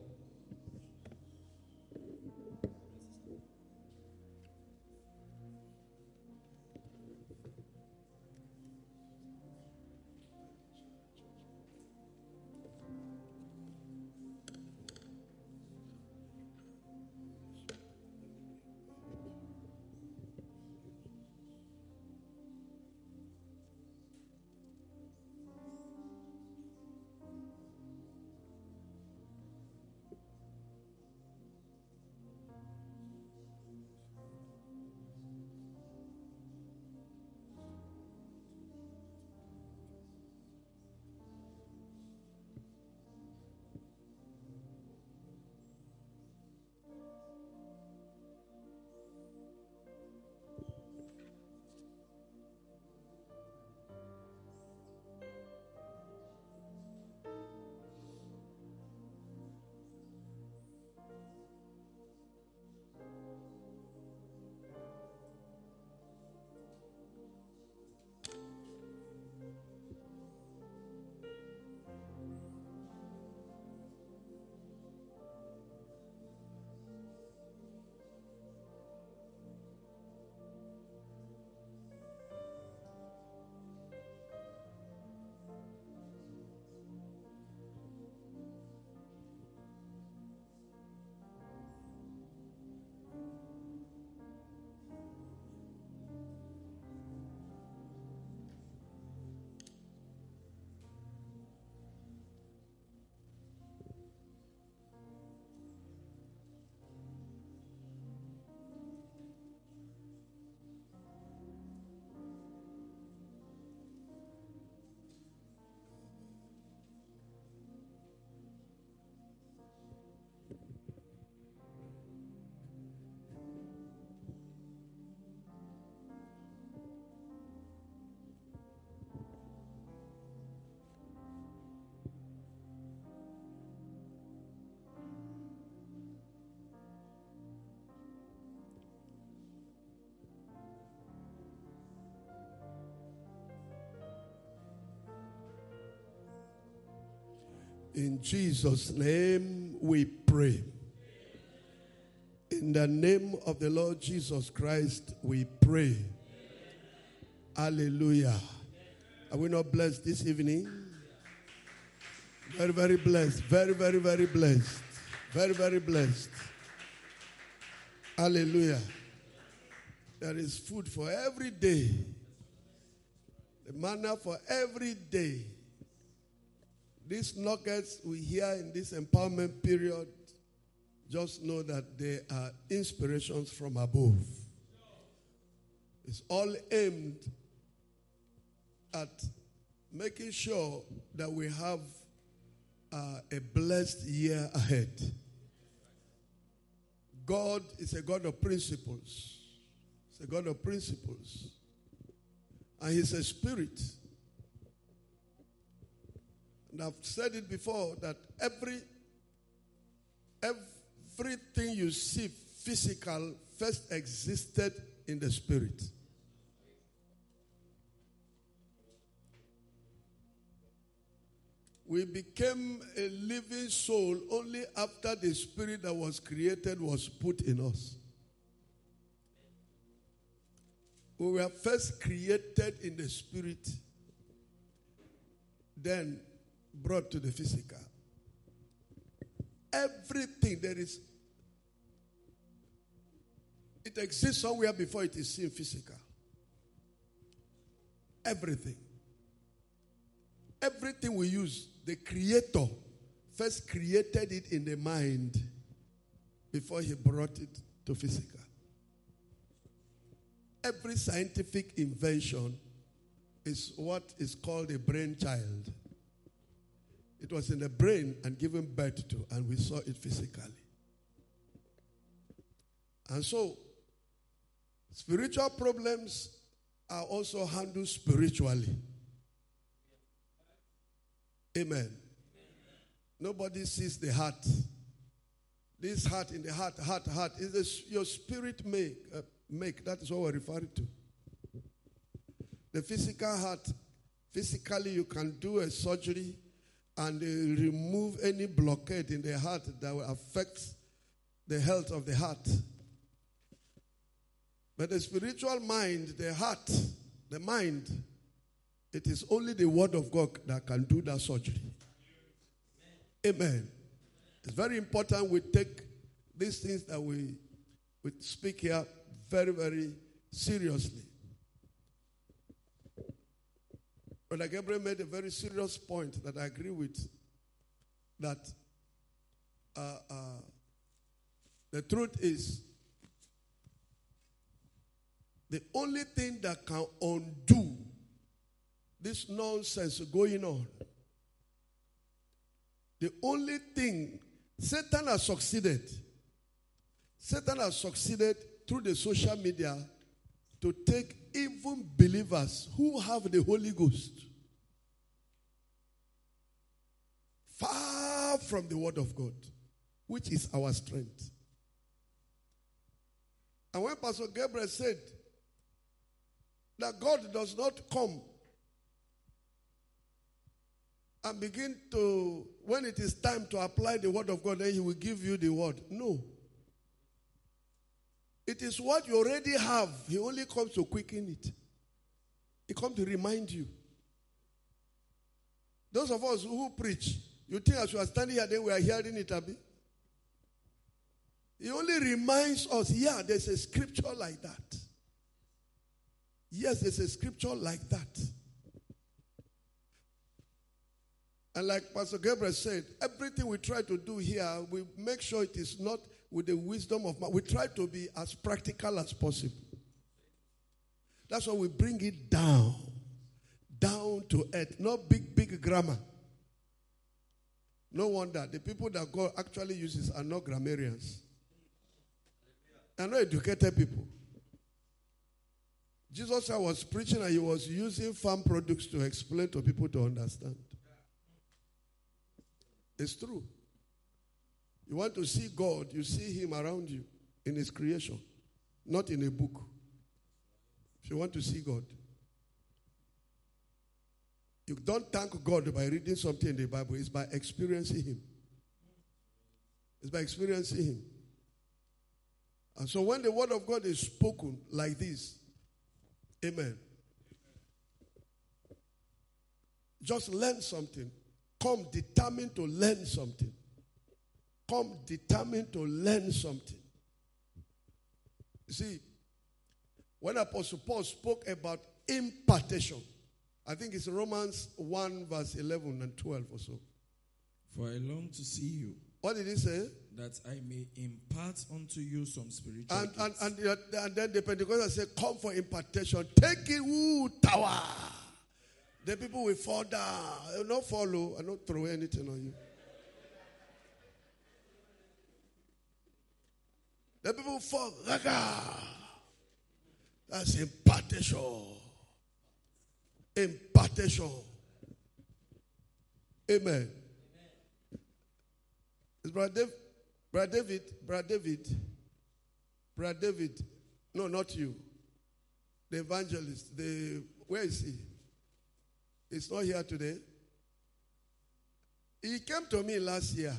In Jesus' name we pray. In the name of the Lord Jesus Christ we pray. Hallelujah. Are we not blessed this evening? Very, very blessed. Very, very, very blessed. Very, very blessed. Hallelujah. There is food for every day. The manna for every day. These nuggets we hear in this empowerment period, just know that they are inspirations from above. It's all aimed at making sure that we have uh, a blessed year ahead. God is a God of principles. He's a God of principles. And He's a spirit. And I've said it before that every everything you see physical first existed in the spirit. We became a living soul only after the spirit that was created was put in us. We were first created in the spirit, then brought to the physical. Everything there is, it exists somewhere before it is seen physical. Everything. Everything we use, the Creator first created it in the mind before He brought it to physical. Every scientific invention is what is called a brainchild. It was in the brain and given birth to, and we saw it physically. And so, spiritual problems are also handled spiritually. Amen. Nobody sees the heart. This heart in the heart, heart, heart, is this your spirit make. Uh, make. That is what we're referring to. The physical heart, physically you can do a surgery and they remove any blockade in the heart that will affect the health of the heart. But the spiritual mind, the heart, the mind, it is only the word of God that can do that surgery. Amen. It's very important we take these things that we, we speak here very, very seriously. Brother Gabriel made a very serious point that I agree with, that uh, uh, the truth is the only thing that can undo this nonsense going on, the only thing, Satan has succeeded. Satan has succeeded through the social media to take even believers who have the Holy Ghost far from the Word of God, which is our strength. And when Pastor Gabriel said that God does not come and begin to, when it is time to apply the word of God, then he will give you the word. No. It is what you already have. He only comes to quicken it. He comes to remind you. Those of us who preach, you think as we are standing here, then we are hearing it, Abi? He only reminds us, yeah, there's a scripture like that. Yes, there's a scripture like that. And like Pastor Gabriel said, everything we try to do here, we make sure it is not with the wisdom of man. We try to be as practical as possible. That's why we bring it down. Down to earth. Not big, big grammar. No wonder the people that God actually uses are not grammarians. They're not educated people. Jesus was preaching and he was using farm products to explain to people to understand. It's true. You want to see God, you see him around you in his creation, not in a book. If you want to see God, you don't thank God by reading something in the Bible. It's by experiencing him. It's by experiencing him. And so when the word of God is spoken like this, amen, just learn something. Come determined to learn something. Come determined to learn something. You see, when Apostle Paul spoke about impartation, I think it's Romans one verse eleven and twelve or so. For I long to see you. What did he say? That I may impart unto you some spiritual and, and, gifts. and, and then the Pentecostals say, come for impartation. Take it, woo, tower. The people will fall down. They will not follow. I don't throw anything on you. The people will fall. That's impartation. Impartation. Amen. It's Brother David. Brother David. Brother David. Brother David. No, not you. The evangelist. The where is he? He's not here today. He came to me last year.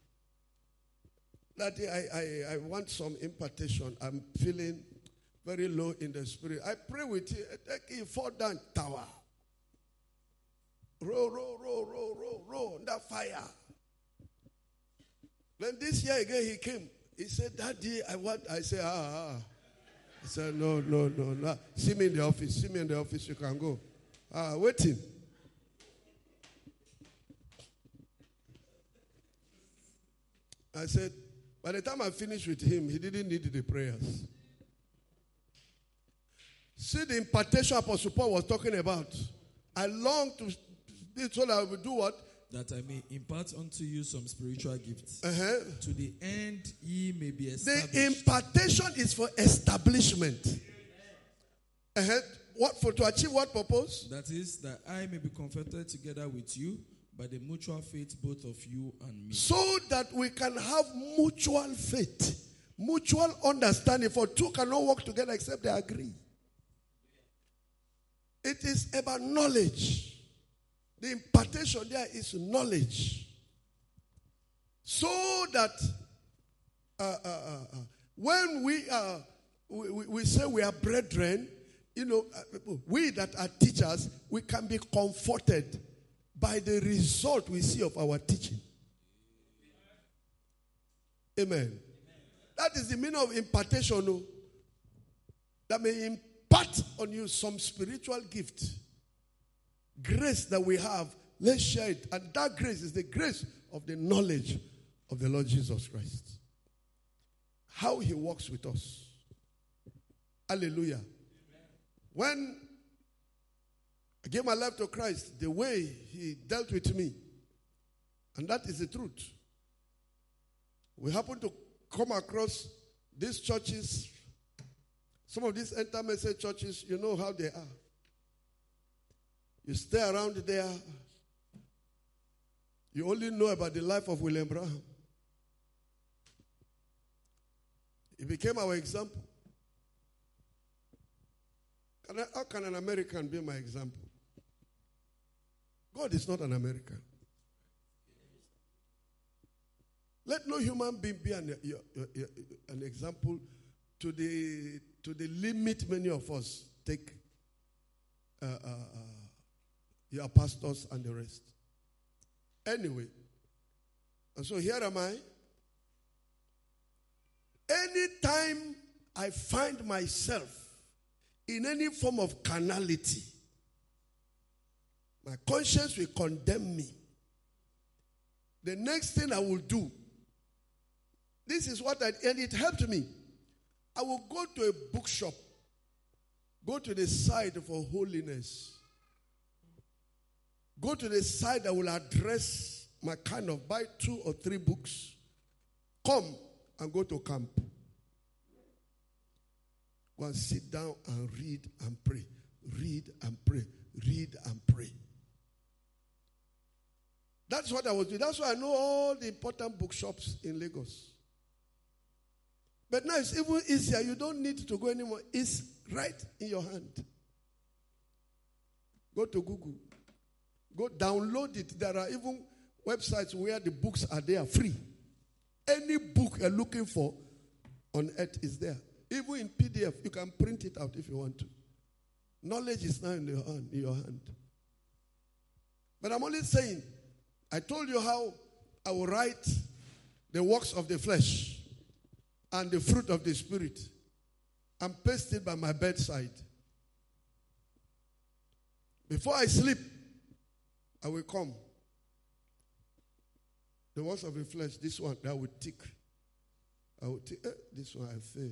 That I, I, I want some impartation. I'm feeling very low in the spirit. I pray with you. He fall down tower. Roll, roll, roll, roll, roll, roll. That fire. Then this year again he came. He said, Daddy, I want. I said, ah, ah. He said, no, no, no, no. See me in the office. See me in the office. You can go. Ah, waiting. I said, by the time I finished with him, he didn't need the prayers. See the impartation Apostle Paul was talking about. I long to, so that I will do what? That I may impart unto you some spiritual gifts. Uh-huh. To the end ye may be established. The impartation is for establishment. Uh-huh. What for? To achieve what purpose? That is, that I may be comforted together with you by the mutual faith both of you and me. So that we can have mutual faith, mutual understanding. For two cannot work together except they agree. It is about knowledge. The impartation there is knowledge. So that uh, uh, uh, uh, when we, uh, we, we, we say we are brethren, you know, uh, we that are teachers, we can be comforted by the result we see of our teaching. Amen. Amen. That is the meaning of impartation. No? That may impart on you some spiritual gift. Grace that we have, let's share it. And that grace is the grace of the knowledge of the Lord Jesus Christ. How he works with us. Hallelujah. Amen. When I gave my life to Christ, the way he dealt with me, and that is the truth. We happen to come across these churches, some of these enter message churches, you know how they are. You stay around there, you only know about the life of William Branham. He became our example. Can I, how can an American be my example? God is not an American. Let no human being be an, an example to the, to the limit many of us take uh, uh, uh, your pastors and the rest. Anyway, and so here am I. Anytime I find myself in any form of carnality, my conscience will condemn me. The next thing I will do, this is what I, and it helped me. I will go to a bookshop, go to the side for holiness, go to the side that will address my kind of, buy two or three books, come and go to camp. Go and sit down and read and pray. Read and pray. Read and pray. That's what I was doing. That's why I know all the important bookshops in Lagos. But now it's even easier. You don't need to go anymore. It's right in your hand. Go to Google. Go download it. There are even websites where the books are there free. Any book you're looking for on earth is there. Even in P D F, you can print it out if you want to. Knowledge is now in your hand. In your hand. But I'm only saying, I told you how I will write the works of the flesh and the fruit of the spirit and paste it by my bedside. Before I sleep, I will come. The works of the flesh, this one, that will tick. I will tick. Eh, this one I fail.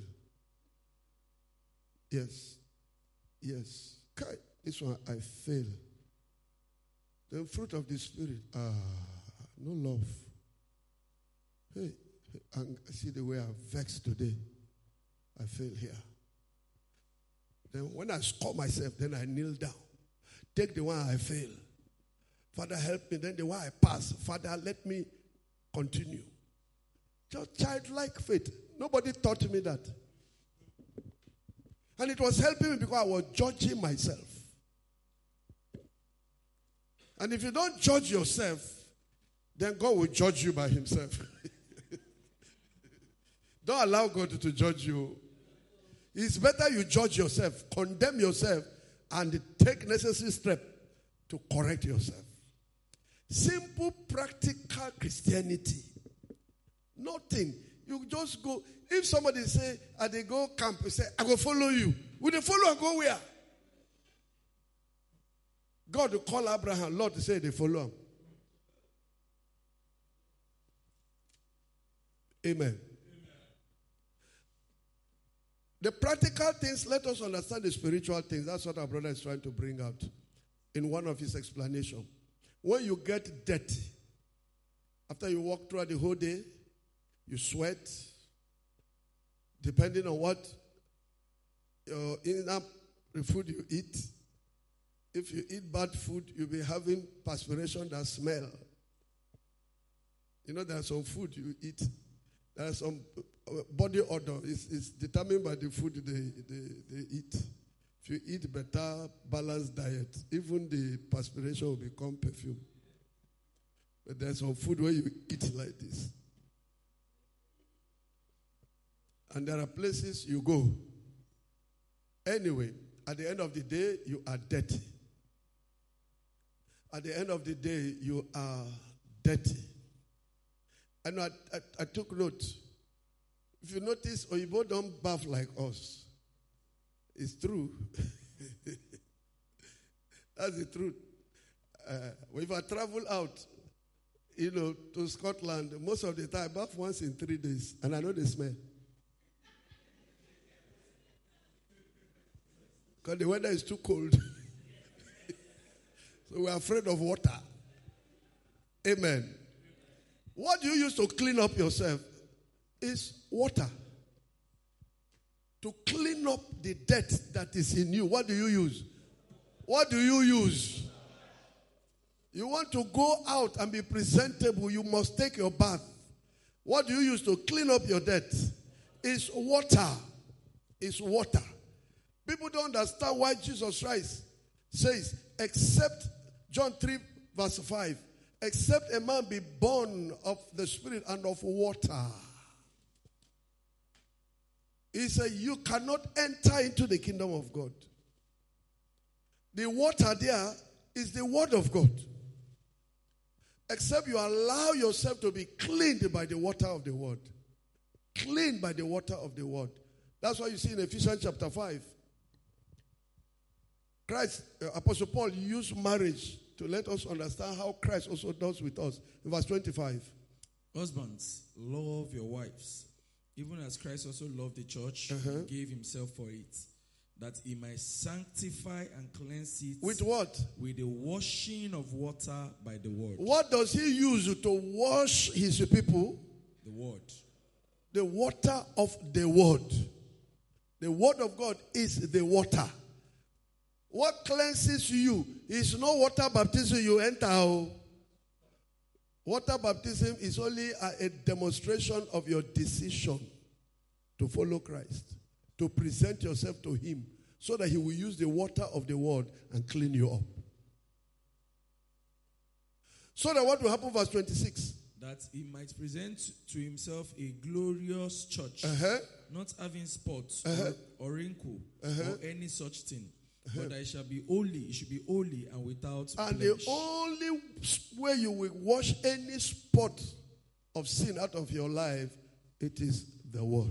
Yes. Yes. Okay. This one I fail. The fruit of the spirit. Ah, no love. Hey, and see the way I'm vexed today. I fail here. Then when I score myself, then I kneel down. Take the one I fail. Father, help me. Then the one I pass. Father, let me continue. Just childlike faith. Nobody taught me that. And it was helping me because I was judging myself. And if you don't judge yourself, then God will judge you by himself. Don't allow God to judge you. It's better you judge yourself, condemn yourself, and take necessary steps to correct yourself. Simple, practical Christianity. Nothing. You just go. If somebody say, and they go camp, you say, I will follow you. Will they follow and go where? God will call Abraham, Lord, to say they follow him. Amen. Amen. The practical things, let us understand the spiritual things. That's what our brother is trying to bring out in one of his explanations. When you get dirty, after you walk throughout the whole day, you sweat, depending on what your in-app food you eat. If you eat bad food, you'll be having perspiration that smell. You know, there's some food you eat. There's some body odor. It's, it's determined by the food they, they, they eat. If you eat better, balanced diet, even the perspiration will become perfume. But there's some food where you eat like this. And there are places you go. Anyway, at the end of the day, you are dirty. At the end of the day, you are dirty. And I, I, I took note. If you notice, Oyibo don't bath like us. It's true. That's the truth. Uh, if I travel out, you know, to Scotland, most of the time I bath once in three days, and I know the smell. Because the weather is too cold. So we're afraid of water. Amen. What do you use to clean up yourself is water. To clean up the dirt that is in you, what do you use? What do you use? You want to go out and be presentable, you must take your bath. What do you use to clean up your dirt? It's water. It's water. People don't understand why Jesus Christ says, except, John three verse five, except a man be born of the Spirit and of water. He said, you cannot enter into the kingdom of God. The water there is the word of God. Except you allow yourself to be cleaned by the water of the word. Cleaned by the water of the word. That's why you see in Ephesians chapter five, Christ, uh, Apostle Paul used marriage to let us understand how Christ also does with us. In verse twenty-five. Husbands, love your wives, even as Christ also loved the church uh-huh. and gave himself for it, that he might sanctify and cleanse it. With what? With the washing of water by the word. What does he use to wash his people? The word. The water of the word. The word of God is the water. What cleanses you is no water baptism you enter. Water baptism is only a, a demonstration of your decision to follow Christ, to present yourself to him, so that he will use the water of the word and clean you up. So that what will happen, verse twenty-six? That he might present to himself a glorious church, uh-huh. not having spot uh-huh. or, or wrinkle uh-huh. or any such thing, uh-huh. but that it shall be holy, it should be holy and without And blemish. the only way you will wash any spot of sin out of your life, it is the word.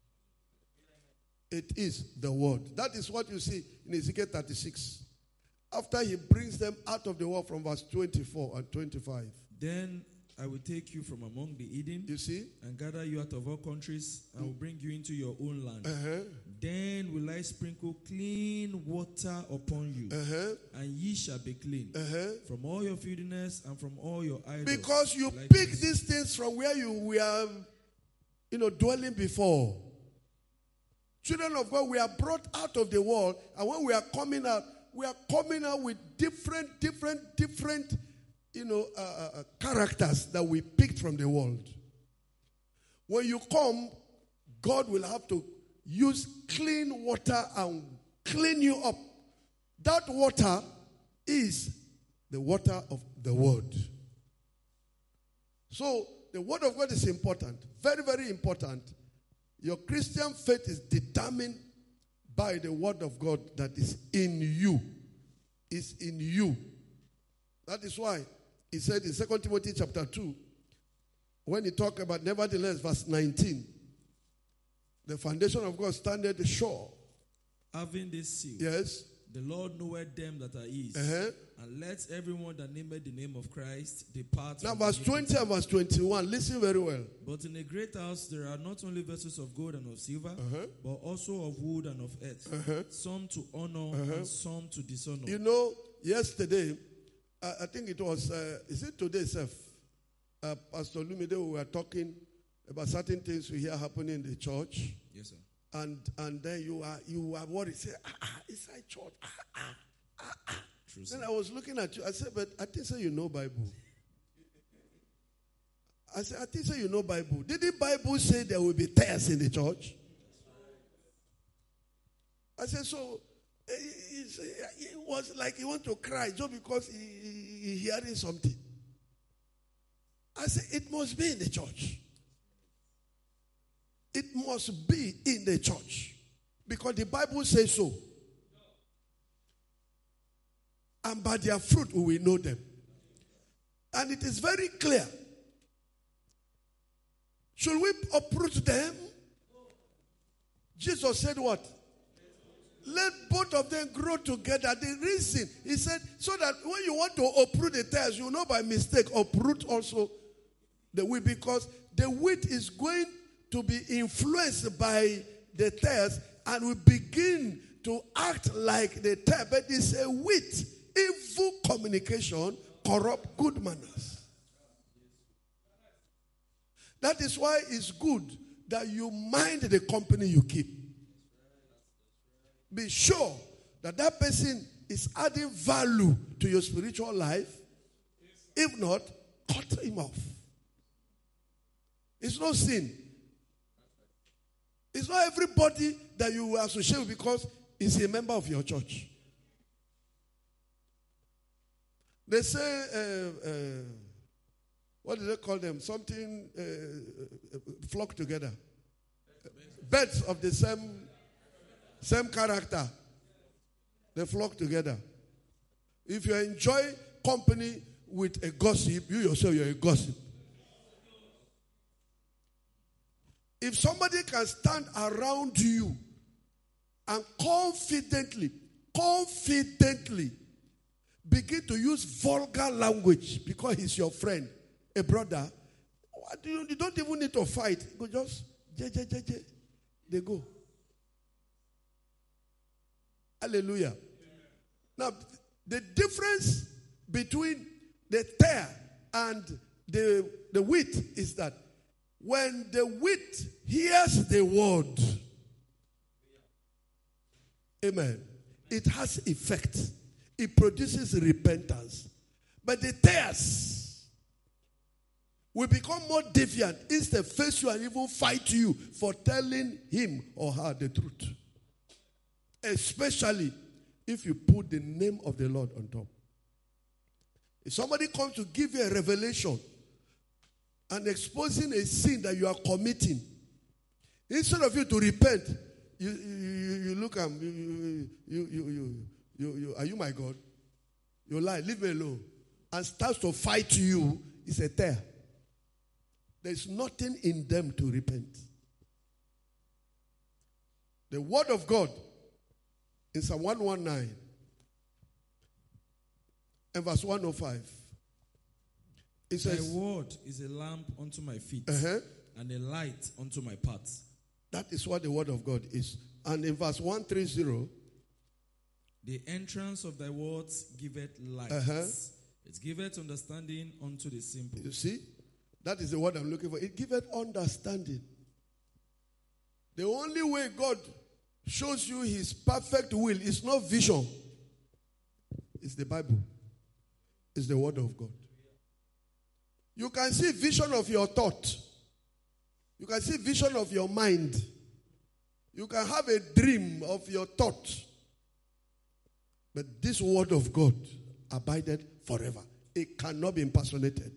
It is the word. That is what you see in Ezekiel thirty-six. After he brings them out of the world from verse twenty-four and twenty-five. Then I will take you from among the heathen, you see, and gather you out of all countries, and will bring you into your own land. Uh-huh. Then will I sprinkle clean water upon you, uh-huh. and ye shall be clean uh-huh. from all your filthiness and from all your idols. Because you like pick this. these things from where you were, you know, dwelling before. Children of God, we are brought out of the world, and when we are coming out, we are coming out with different, different, different, you know, uh, uh, characters that we picked from the world. When you come, God will have to use clean water and clean you up. That water is the water of the word. So, the word of God is important. Very, very important. Your Christian faith is determined by the word of God that is in you. Is in you. That is why he said in Second Timothy chapter two, when he talked about nevertheless, verse nineteen, the foundation of God standeth sure. Having this seal, yes, the Lord knoweth them that are his, uh-huh. and let everyone that nameth the name of Christ depart. Now, from verse twenty and verse twenty-one, listen very well. But in a great house there are not only vessels of gold and of silver, uh-huh. but also of wood and of earth, uh-huh. some to honor uh-huh. and some to dishonor. You know, yesterday, uh, I think it was, uh, is it today, Seth? Uh, Pastor Lumide, we were talking about certain things we hear happening in the church. Yes, sir. And and then you are you are worried. Say, ah, ah, inside church, ah, ah, ah, ah. True, then I was looking at you. I said, but I think so you know Bible. I said, I think so you know Bible. Did the Bible say there will be tears in the church? I said, so It was like he wanted to cry just because he, he, he hearing something. I said, it must be in the church. It must be in the church. Because the Bible says so. And by their fruit we will know them. And it is very clear. Should we uproot them? Jesus said what? Let both of them grow together. The reason, he said, so that when you want to uproot the tares, you know by mistake, uproot also the wheat, because the wheat is going to be influenced by the tares and will begin to act like the tare. But it's a wheat. Evil communication corrupt good manners. That is why it's good that you mind the company you keep. Be sure that that person is adding value to your spiritual life. If not, cut him off. It's no sin. It's not everybody that you will associate with because he's a member of your church. They say, uh, uh, what do they call them? Something, uh, flock together. Birds of the same, same character. They flock together. If you enjoy company with a gossip, you yourself, you're a gossip. If somebody can stand around you and confidently, confidently begin to use vulgar language because he's your friend, a brother, you don't even need to fight. You go just, je, je, je, je. They go. Hallelujah. Now, the difference between the tare and the, the wheat is that when the wheat hears the word, amen, it has effect. It produces repentance. But the tares will become more deviant, instead face you and even fight you for telling him or her the truth. Especially if you put the name of the Lord on top. If somebody comes to give you a revelation and exposing a sin that you are committing, instead of you to repent, you you, you look at you you, you you you you are you my God? You lie, leave me alone, and starts to fight you. It's a tear. There is nothing in them to repent. The word of God in Psalm one nineteen and verse one oh five. It says, thy word is a lamp unto my feet, uh-huh. and a light unto my path. That is what the word of God is. And in verse one thirty, the entrance of thy words giveth light. Uh-huh. It giveth understanding unto the simple. You see? That is the word I'm looking for. It giveth understanding. The only way God shows you his perfect will is not vision. It's the Bible. It's the word of God. You can see vision of your thought. You can see vision of your mind. You can have a dream of your thought. But this word of God abided forever. It cannot be impersonated.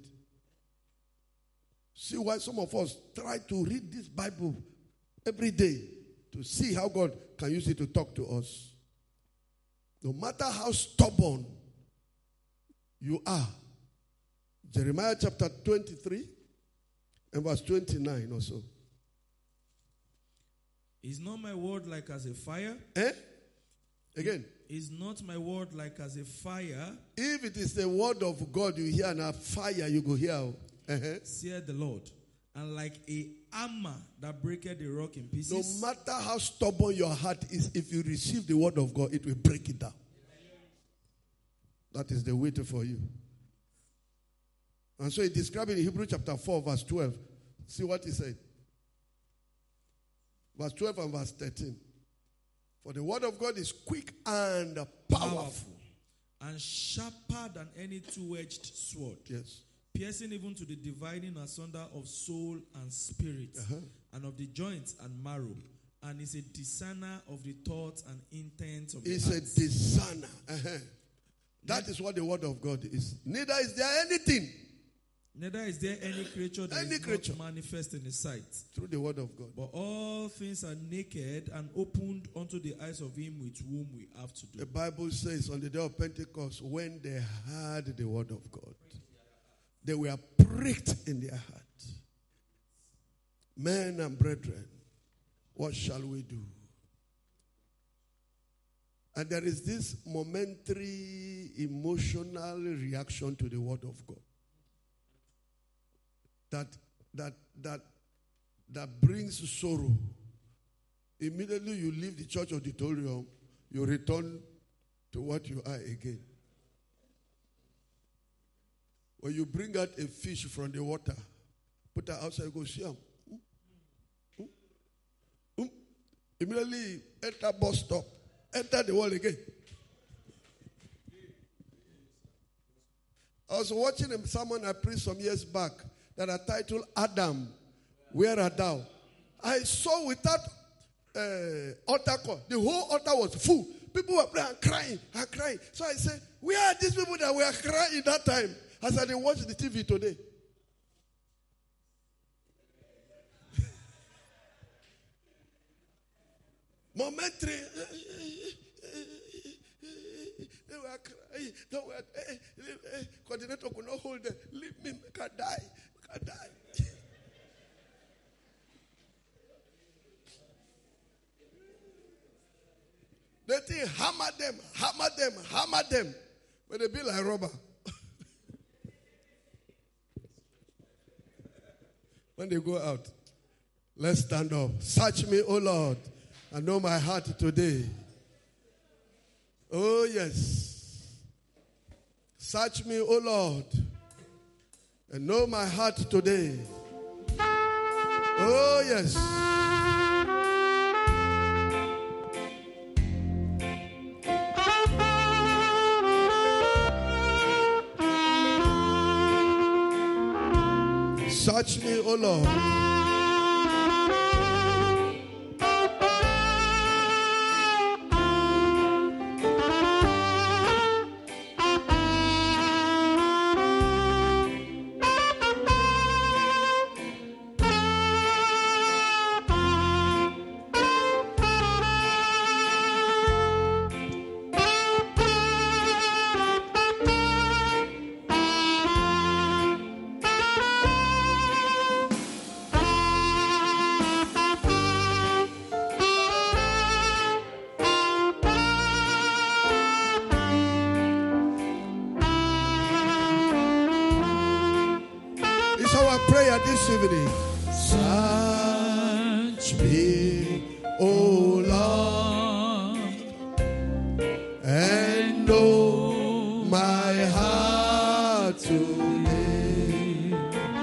See why some of us try to read this Bible every day to see how God can use it to talk to us. No matter how stubborn you are. Jeremiah chapter twenty-three and verse twenty-nine or so. Is not my word like as a fire? Eh? Again. Is not my word like as a fire? If it is the word of God you hear and a fire you go hear. Uh-huh. Saith the Lord. And like a hammer that breaketh the rock in pieces. No matter how stubborn your heart is, if you receive the word of God, it will break it down. That is the way to for you. And so he described it in Hebrews chapter four, verse twelve. See what he said. Verse twelve and verse thirteen. For the word of God is quick and powerful. powerful. And sharper than any two-edged sword. Yes. Piercing even to the dividing asunder of soul and spirit. Uh-huh. And of the joints and marrow. and is a discerner of the thoughts and intents of the It's hearts. a discerner. Uh-huh. That is what the word of God is. Neither is there anything Neither is there any creature that Any is creature. not manifest in his sight. through the word of God. But all things are naked and opened unto the eyes of him with whom we have to do. The Bible says on the day of Pentecost, when they heard the word of God, they were pricked in their heart. Men and brethren, what shall we do? And there is this momentary emotional reaction to the word of God that that that that brings sorrow. Immediately you leave the church auditorium, you return to what you are again. When you bring out a fish from the water, put her outside, you go see him. Mm, mm, mm. Immediately enter bus stop, enter the wall again. I was watching a sermon I preached some years back that I titled Adam, Where Art Thou? I saw without uh, altar call, the whole altar was full. People were praying and crying and crying. So I said, where are these people that were crying that time as I watch the T V today? Momentary. They were crying. They were, coordinator could not hold them. Leave me, make her die. Make her die. They think hammer them, hammer them, hammer them. But they be like rubber. When they go out, let's stand up. Search me, O Lord, and know my heart today. Oh, yes. Search me, O Lord, and know my heart today. Oh, yes. Search me, O Lord. Prayer this evening. Search me, O Lord, and know my heart today.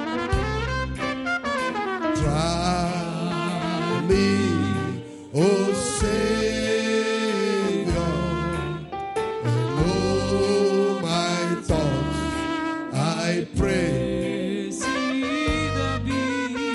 Try me, O Savior, and know my thoughts, I pray.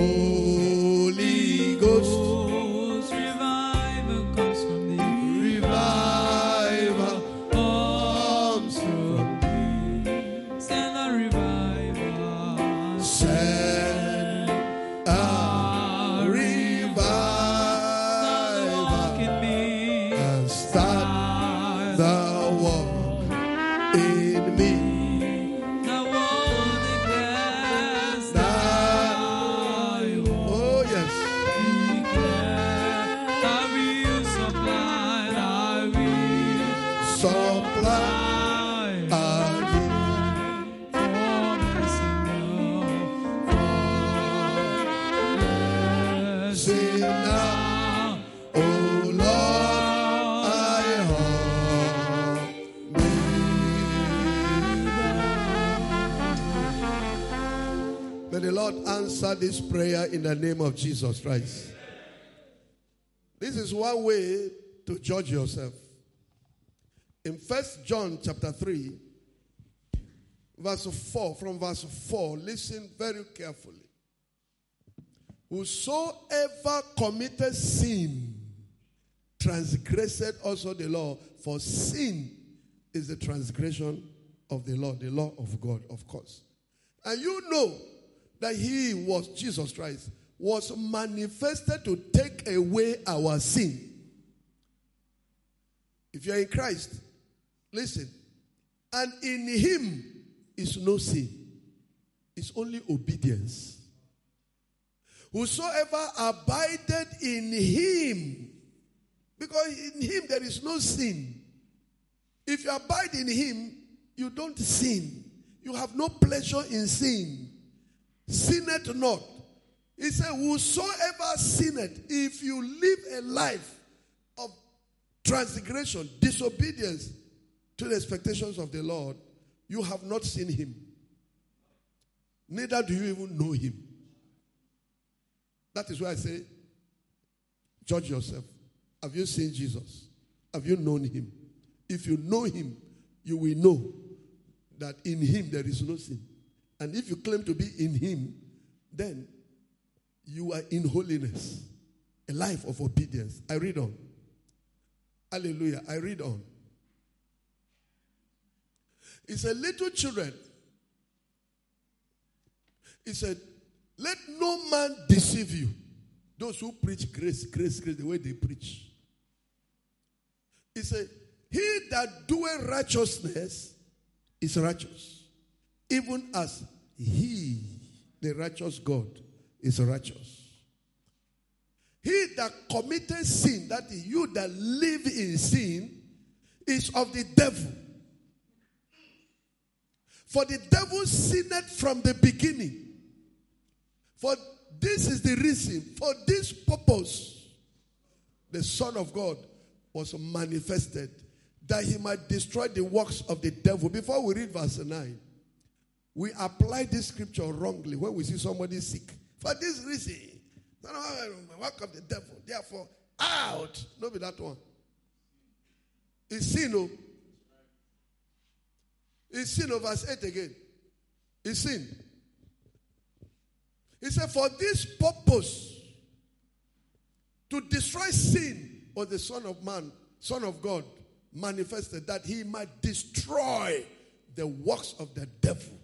Holy Ghost, revival comes from thee. revival Comes from thee. Send a revival. send a revival Walk in me. and start the work in me. The one declares That, I will oh yes, declare. I will supply. I will supply supply. our need. Sing now, oh Lord, I hope thee. May the Lord answer this prayer in the name of Jesus Christ. This is one way to judge yourself. In First John chapter three, verse four, from verse four, listen very carefully. Whosoever committed sin transgressed also the law, for sin is the transgression of the law, the law of God, of course. And you know that he was, Jesus Christ, was manifested to take away our sin. If you are in Christ, listen, and in him is no sin. It's only obedience. Whosoever abided in him, because in him there is no sin. If you abide in him, you don't sin. You have no pleasure in sin. Sin it not. He said, whosoever sinneth, if you live a life of transgression, disobedience to the expectations of the Lord, you have not seen him. Neither do you even know him. That is why I say, judge yourself. Have you seen Jesus? Have you known him? If you know him, you will know that in him there is no sin. And if you claim to be in him, then you are in holiness, a life of obedience. I read on. Hallelujah. I read on. He said, little children, he said, let no man deceive you. Those who preach grace, grace, grace, the way they preach. He said, he that doeth righteousness is righteous, even as he, the righteous God, is righteous. He that committed sin, that is, you that live in sin, is of the devil. For the devil sinned from the beginning. For this is the reason, for this purpose, the Son of God was manifested, that he might destroy the works of the devil. Before we read verse nine, we apply this scripture wrongly when we see somebody sick. For this reason, the work of the devil, therefore, out. No, be that one. It's sin, no. It's sin, oh, verse eight again. It's sin. He said, for this purpose, to destroy sin, was the Son of Man, Son of God, manifested, that he might destroy the works of the devil.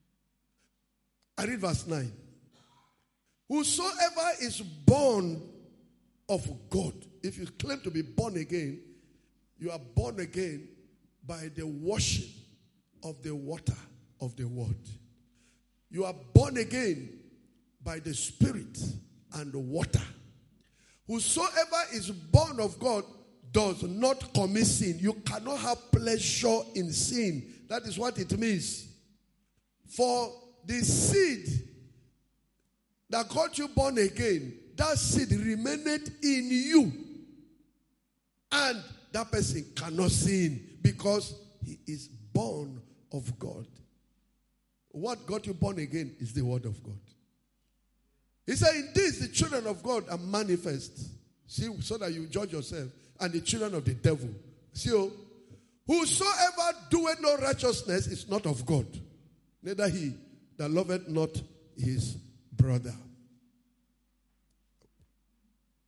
I read verse nine. Whosoever is born of God, if you claim to be born again, you are born again by the washing of the water of the word. You are born again by the Spirit and the water. Whosoever is born of God does not commit sin. You cannot have pleasure in sin. That is what it means. For the seed that got you born again, that seed remained in you. And that person cannot sin because he is born of God. What got you born again is the word of God. He said, in this the children of God are manifest. See, so that you judge yourself. And the children of the devil. See, oh, whosoever doeth no righteousness is not of God. Neither he that loveth not his brother.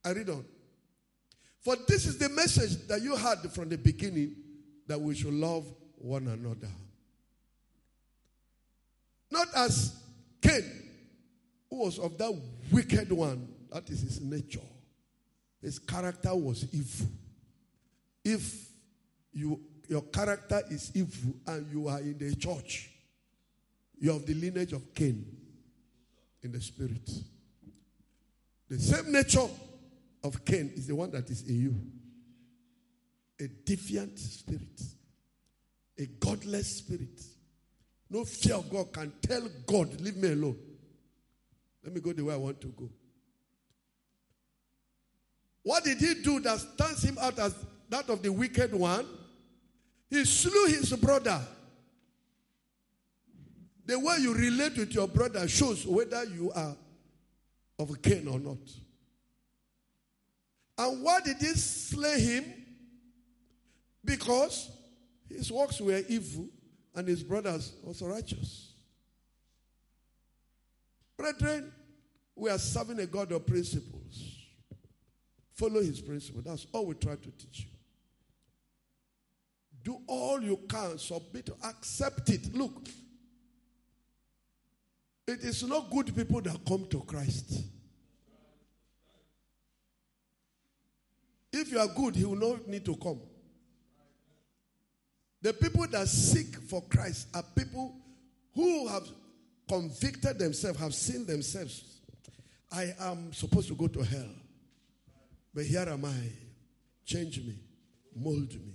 I read on. For this is the message that you had from the beginning, that we should love one another. Not as Cain, who was of that wicked one. That is his nature. His character was evil. If you your character is evil and you are in the church, you have the lineage of Cain in the spirit. The same nature of Cain is the one that is in you. A defiant spirit. A godless spirit. No fear of God can tell God, leave me alone. Let me go the way I want to go. What did he do that stands him out as that of the wicked one? He slew his brother. The way you relate with your brother shows whether you are of Cain or not. And why did he slay him? Because his works were evil and his brothers also righteous. Brethren, we are serving a God of principles. Follow his principle. That's all we try to teach you. Do all you can, submit, accept it. Look, it is not good people that come to Christ. If you are good, he will not need to come. The people that seek for Christ are people who have convicted themselves, have seen themselves. I am supposed to go to hell. But here am I. Change me. Mold me.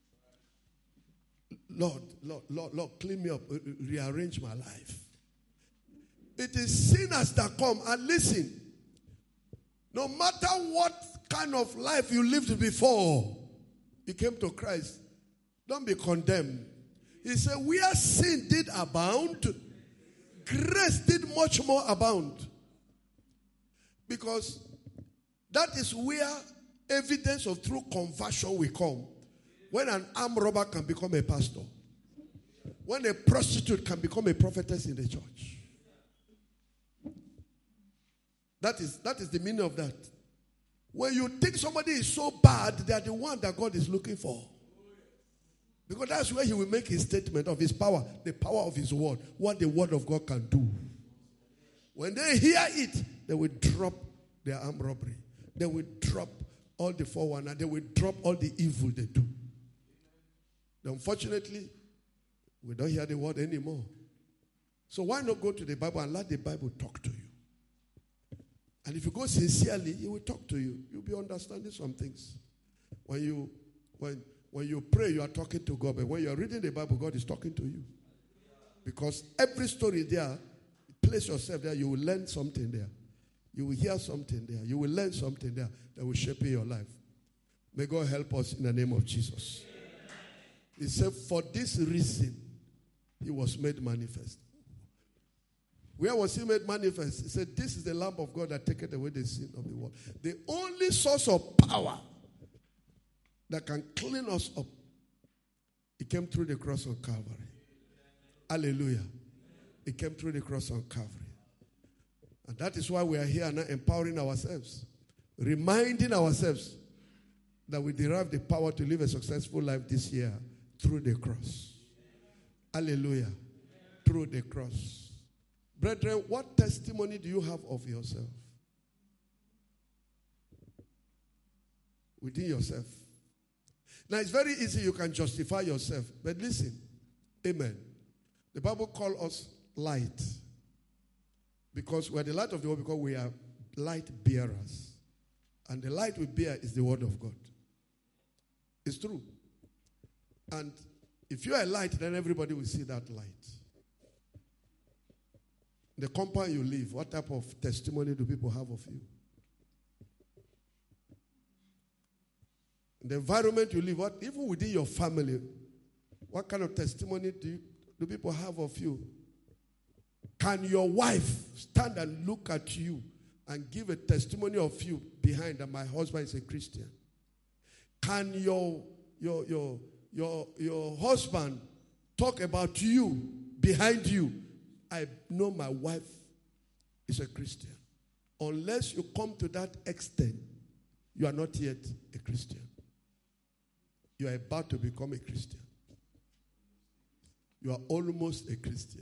Lord, Lord, Lord, Lord, clean me up. Rearrange my life. It is sinners that come and listen. No matter what kind of life you lived before you came to Christ, don't be condemned. He said, where sin did abound, grace did much more abound. Because that is where evidence of true conversion will come. When an armed robber can become a pastor. When a prostitute can become a prophetess in the church. That is, that is the meaning of that. When you think somebody is so bad, they are the one that God is looking for. Because that's where he will make his statement of his power, the power of his word, what the word of God can do. When they hear it, they will drop their armed robbery. They will drop all the four one nine. They will drop all the evil they do. Unfortunately, we don't hear the word anymore. So why not go to the Bible and let the Bible talk to you? And if you go sincerely, he will talk to you. You'll be understanding some things. When you when when you pray, you are talking to God. But when you are reading the Bible, God is talking to you. Because every story there, place yourself there, you will learn something there. You will hear something there. You will learn something there that will shape your life. May God help us in the name of Jesus. He said, for this reason, he was made manifest. Where was he made manifest? He said, this is the Lamb of God that taketh away the sin of the world. The only source of power that can clean us up, it came through the cross on Calvary. Hallelujah. It came through the cross on Calvary. And that is why we are here now empowering ourselves, reminding ourselves that we derive the power to live a successful life this year through the cross. Hallelujah. Through the cross. Brethren, what testimony do you have of yourself? Within yourself. Now, it's very easy. You can justify yourself. But listen. Amen. The Bible calls us light. Because we are the light of the world, because we are light bearers. And the light we bear is the word of God. It's true. And if you are a light, then everybody will see that light. The compound you live, what type of testimony do people have of you? In the environment you live, what, even within your family, what kind of testimony do, you, do people have of you? Can your wife stand and look at you and give a testimony of you behind that my husband is a Christian? Can your your your your your husband talk about you behind you? I know my wife is a Christian. Unless you come to that extent, you are not yet a Christian. You are about to become a Christian. You are almost a Christian.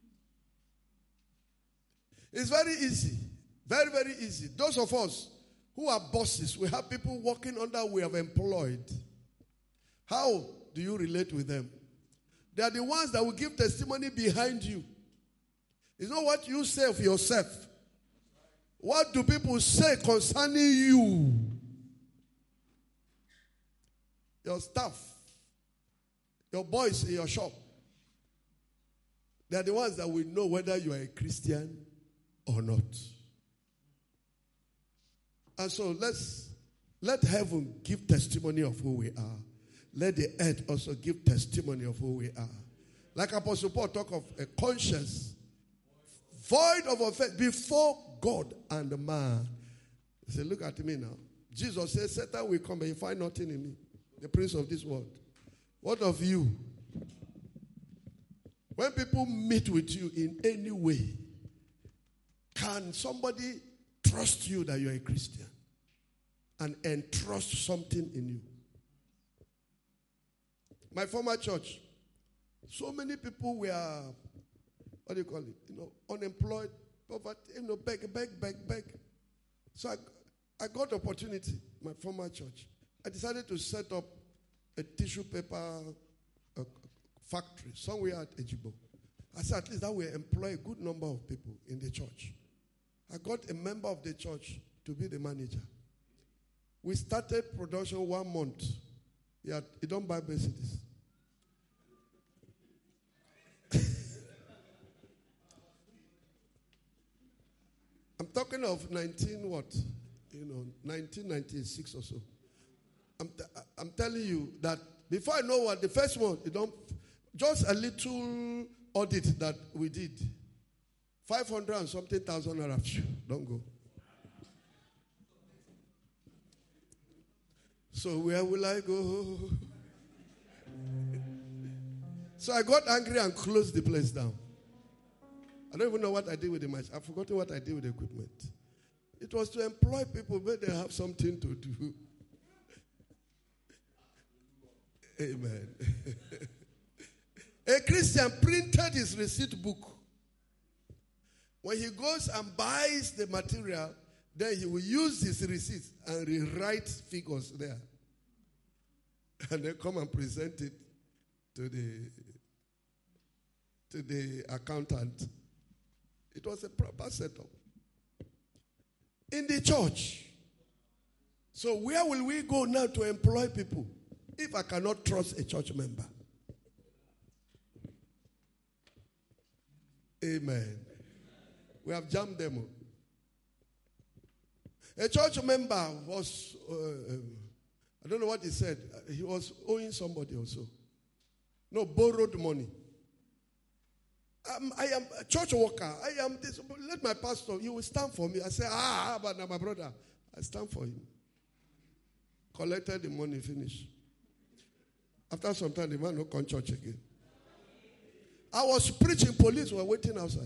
It's very easy. Very, very easy. Those of us who are bosses, we have people working under we have employed. How do you relate with them? They are the ones that will give testimony behind you. It's not what you say of yourself. What do people say concerning you? Your staff, your boys in your shop. They are the ones that will know whether you are a Christian or not. And so let's let heaven give testimony of who we are. Let the earth also give testimony of who we are. Like Apostle Paul talk of a conscience void of offense before God and man. He said, look at me now. Jesus said, Satan will come and you find nothing in me, the prince of this world. What of you? When people meet with you in any way, can somebody trust you that you're a Christian and entrust something in you? My former church, so many people were, what do you call it? You know, unemployed, poverty, you know, beg, beg, beg, beg. So I, I got opportunity, my former church. I decided to set up a tissue paper a factory somewhere at Ejibo. I said, at least that will employ a good number of people in the church. I got a member of the church to be the manager. We started production one month. Yeah, you don't buy Mercedes. I'm talking of nineteen what? You know, nineteen ninety-six or so. I'm, t- I'm telling you that before I know what the first one, you don't, just a little audit that we did. five hundred and something thousand naira. Don't go. So where will I go? So I got angry and closed the place down. I don't even know what I did with the machine. I've forgotten what I did with the equipment. It was to employ people where they have something to do. Amen. A Christian printed his receipt book. When he goes and buys the material, then he will use his receipt and rewrite figures there. And then come and present it to the, to the accountant. It was a proper setup. In the church. So where will we go now to employ people if I cannot trust a church member? Amen. We have jammed them. A church member was, uh, I don't know what he said. He was owing somebody also. No, borrowed money. Um, I am a church worker. I am this. Let my pastor, you will stand for me. I said, ah, but now my brother, I stand for him. Collected the money, finished. After some time, the man no come church again. I was preaching, police were waiting outside.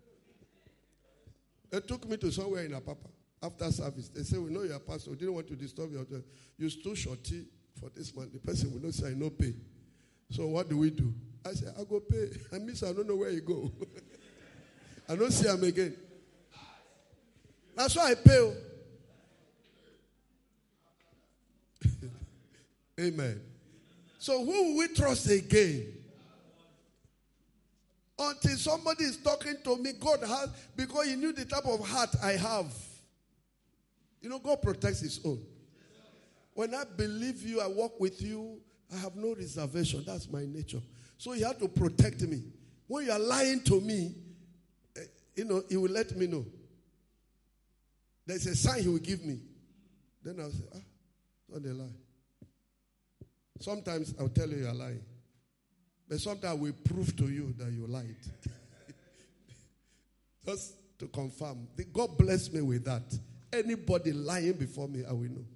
They took me to somewhere in Apapa after service. They said, we know you're a pastor. We didn't want to disturb you. You still shorty for this man. The person will not say, I no pay. So what do we do? I said, I go pay. I miss, I don't know where you go. I don't see him again. That's why I pay. Amen. So who will we trust again? Until somebody is talking to me, God has, because he knew the type of heart I have. You know, God protects his own. When I believe you, I walk with you, I have no reservation. That's my nature. So he had to protect me. When you are lying to me, you know, he will let me know. There's a sign he will give me. Then I'll say, ah, not a lie. Sometimes I'll tell you you're lying. But sometimes I will prove to you that you lied. Just to confirm. God bless me with that. Anybody lying before me, I will know.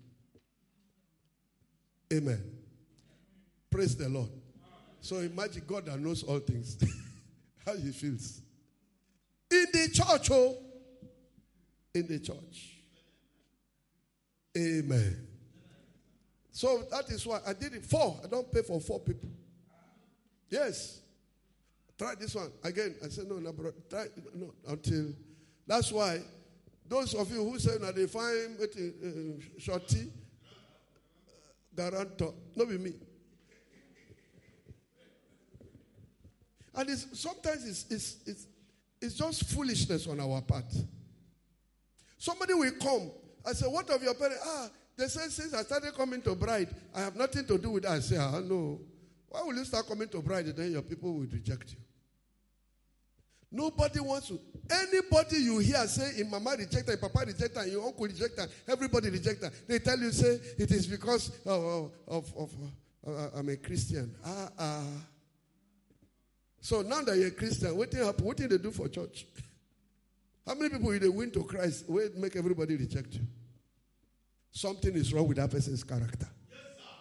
Amen. Praise the Lord. So imagine God that knows all things. How he feels. In the church, oh. In the church. Amen. So that is why I did it. Four. I don't pay for four people. Yes. Try this one. Again, I said, no, no, bro. Try, no, until. That's why those of you who say that they find uh, shorty, uh, guarantor, not be me. And it's, sometimes it's, it's, it's, it's just foolishness on our part. Somebody will come. I say, what of your parents? Ah, they say, since I started coming to bride, I have nothing to do with that. I say, ah, no. Why will you start coming to bride and then your people will reject you? Nobody wants to. Anybody you hear say, in mama rejected, papa rejected, your uncle rejected, everybody rejected. They tell you, say, it is because of, of, of uh, I'm a Christian. Ah, ah. So now that you're a Christian, what did happen? What did they do for church? How many people will they win to Christ? Will make everybody reject you? Something is wrong with that person's character. Yes,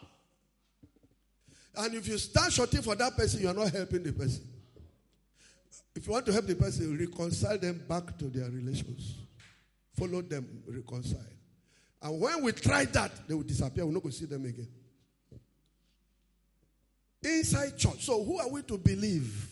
and if you start shorting for that person, you are not helping the person. If you want to help the person, reconcile them back to their relations. Follow them, reconcile. And when we try that, they will disappear. We're not going to see them again. Inside church. So who are we to believe?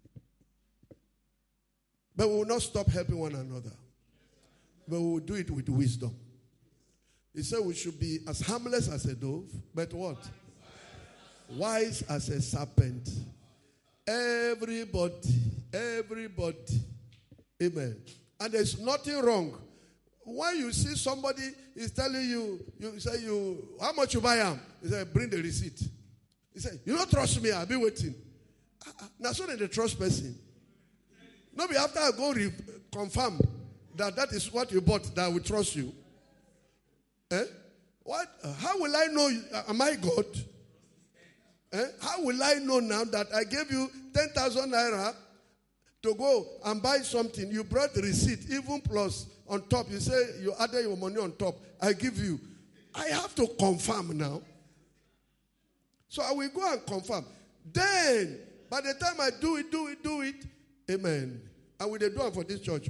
But we will not stop helping one another. But we will do it with wisdom. He said we should be as harmless as a dove, but what? Wise as a serpent. Everybody, everybody. Amen. And there's nothing wrong. When you see somebody is telling you, you say, you, how much you buy him? He said, bring the receipt. He said, you don't trust me, I'll be waiting. Uh, now, so they trust person. Maybe after I go re- confirm that that is what you bought, that I will trust you. Eh? What? Uh, how will I know? Uh, am I God? Eh? How will I know now that I gave you ten thousand naira to go and buy something? You brought the receipt, even plus on top. You say you added your money on top. I give you. I have to confirm now. So I will go and confirm. Then, by the time I do it, do it, do it, amen. And will they do it for this church?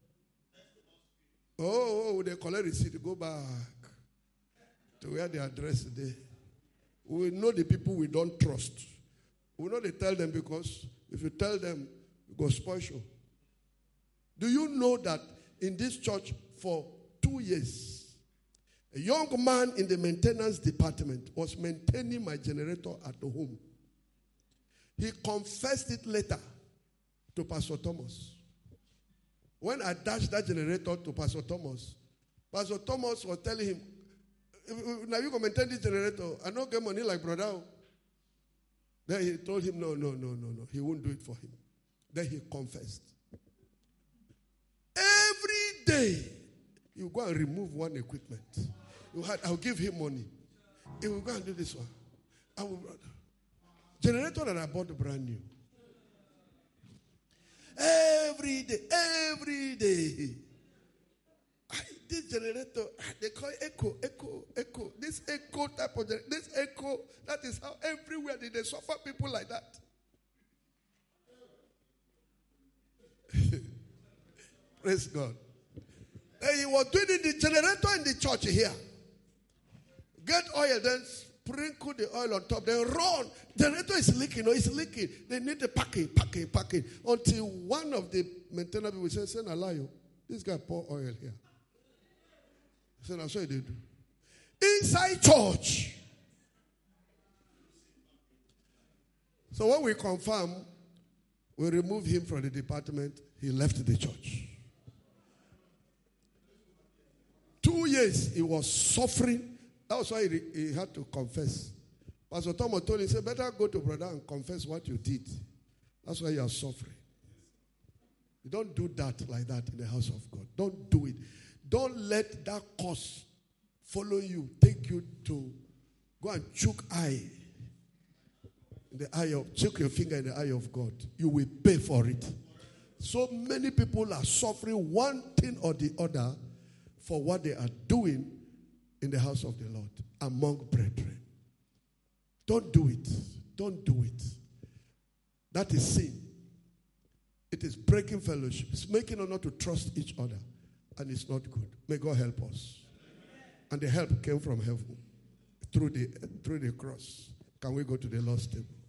Oh, oh, oh they collect receipt, go back to where the address is. We know the people we don't trust. We know they tell them because if you tell them, you go spoil show. Do you know that in this church for two years, a young man in the maintenance department was maintaining my generator at the home. He confessed it later to Pastor Thomas. When I dashed that generator to Pastor Thomas, Pastor Thomas was telling him, now you can maintain this generator. I don't get money like brother. Then he told him, no, no, no, no, no. He won't do it for him. Then he confessed. Every day, you go and remove one equipment. You had, I'll give him money. He will go and do this one. I will, generator that I bought brand new. Every day, every day. I, this generator, they call it echo, echo, echo. This echo type of generator, this echo, that is how everywhere they, they suffer people like that. Praise God. And he was doing the generator in the church here. Get oil, then sprinkle the oil on top, then run. Generator is leaking, no, it's leaking. They need the packing, packing, packing. Until one of the maintenance people said, send a lie, this guy pour oil here. I said, that's what they do. Inside church. So when we confirm, we remove him from the department, he left the church. Two years he was suffering. That was why he, he had to confess. Pastor Thomas told him, he said, better go to brother and confess what you did. That's why you are suffering. You don't do that like that in the house of God. Don't do it. Don't let that cause follow you, take you to go and choke eye. In the eye of, choke your finger in the eye of God. You will pay for it. So many people are suffering one thing or the other for what they are doing in the house of the Lord among brethren. Don't do it. Don't do it. That is sin. It is breaking fellowship. It's making us not to trust each other. And it's not good. May God help us. And the help came from heaven through the, through the cross. Can we go to the Lord's table?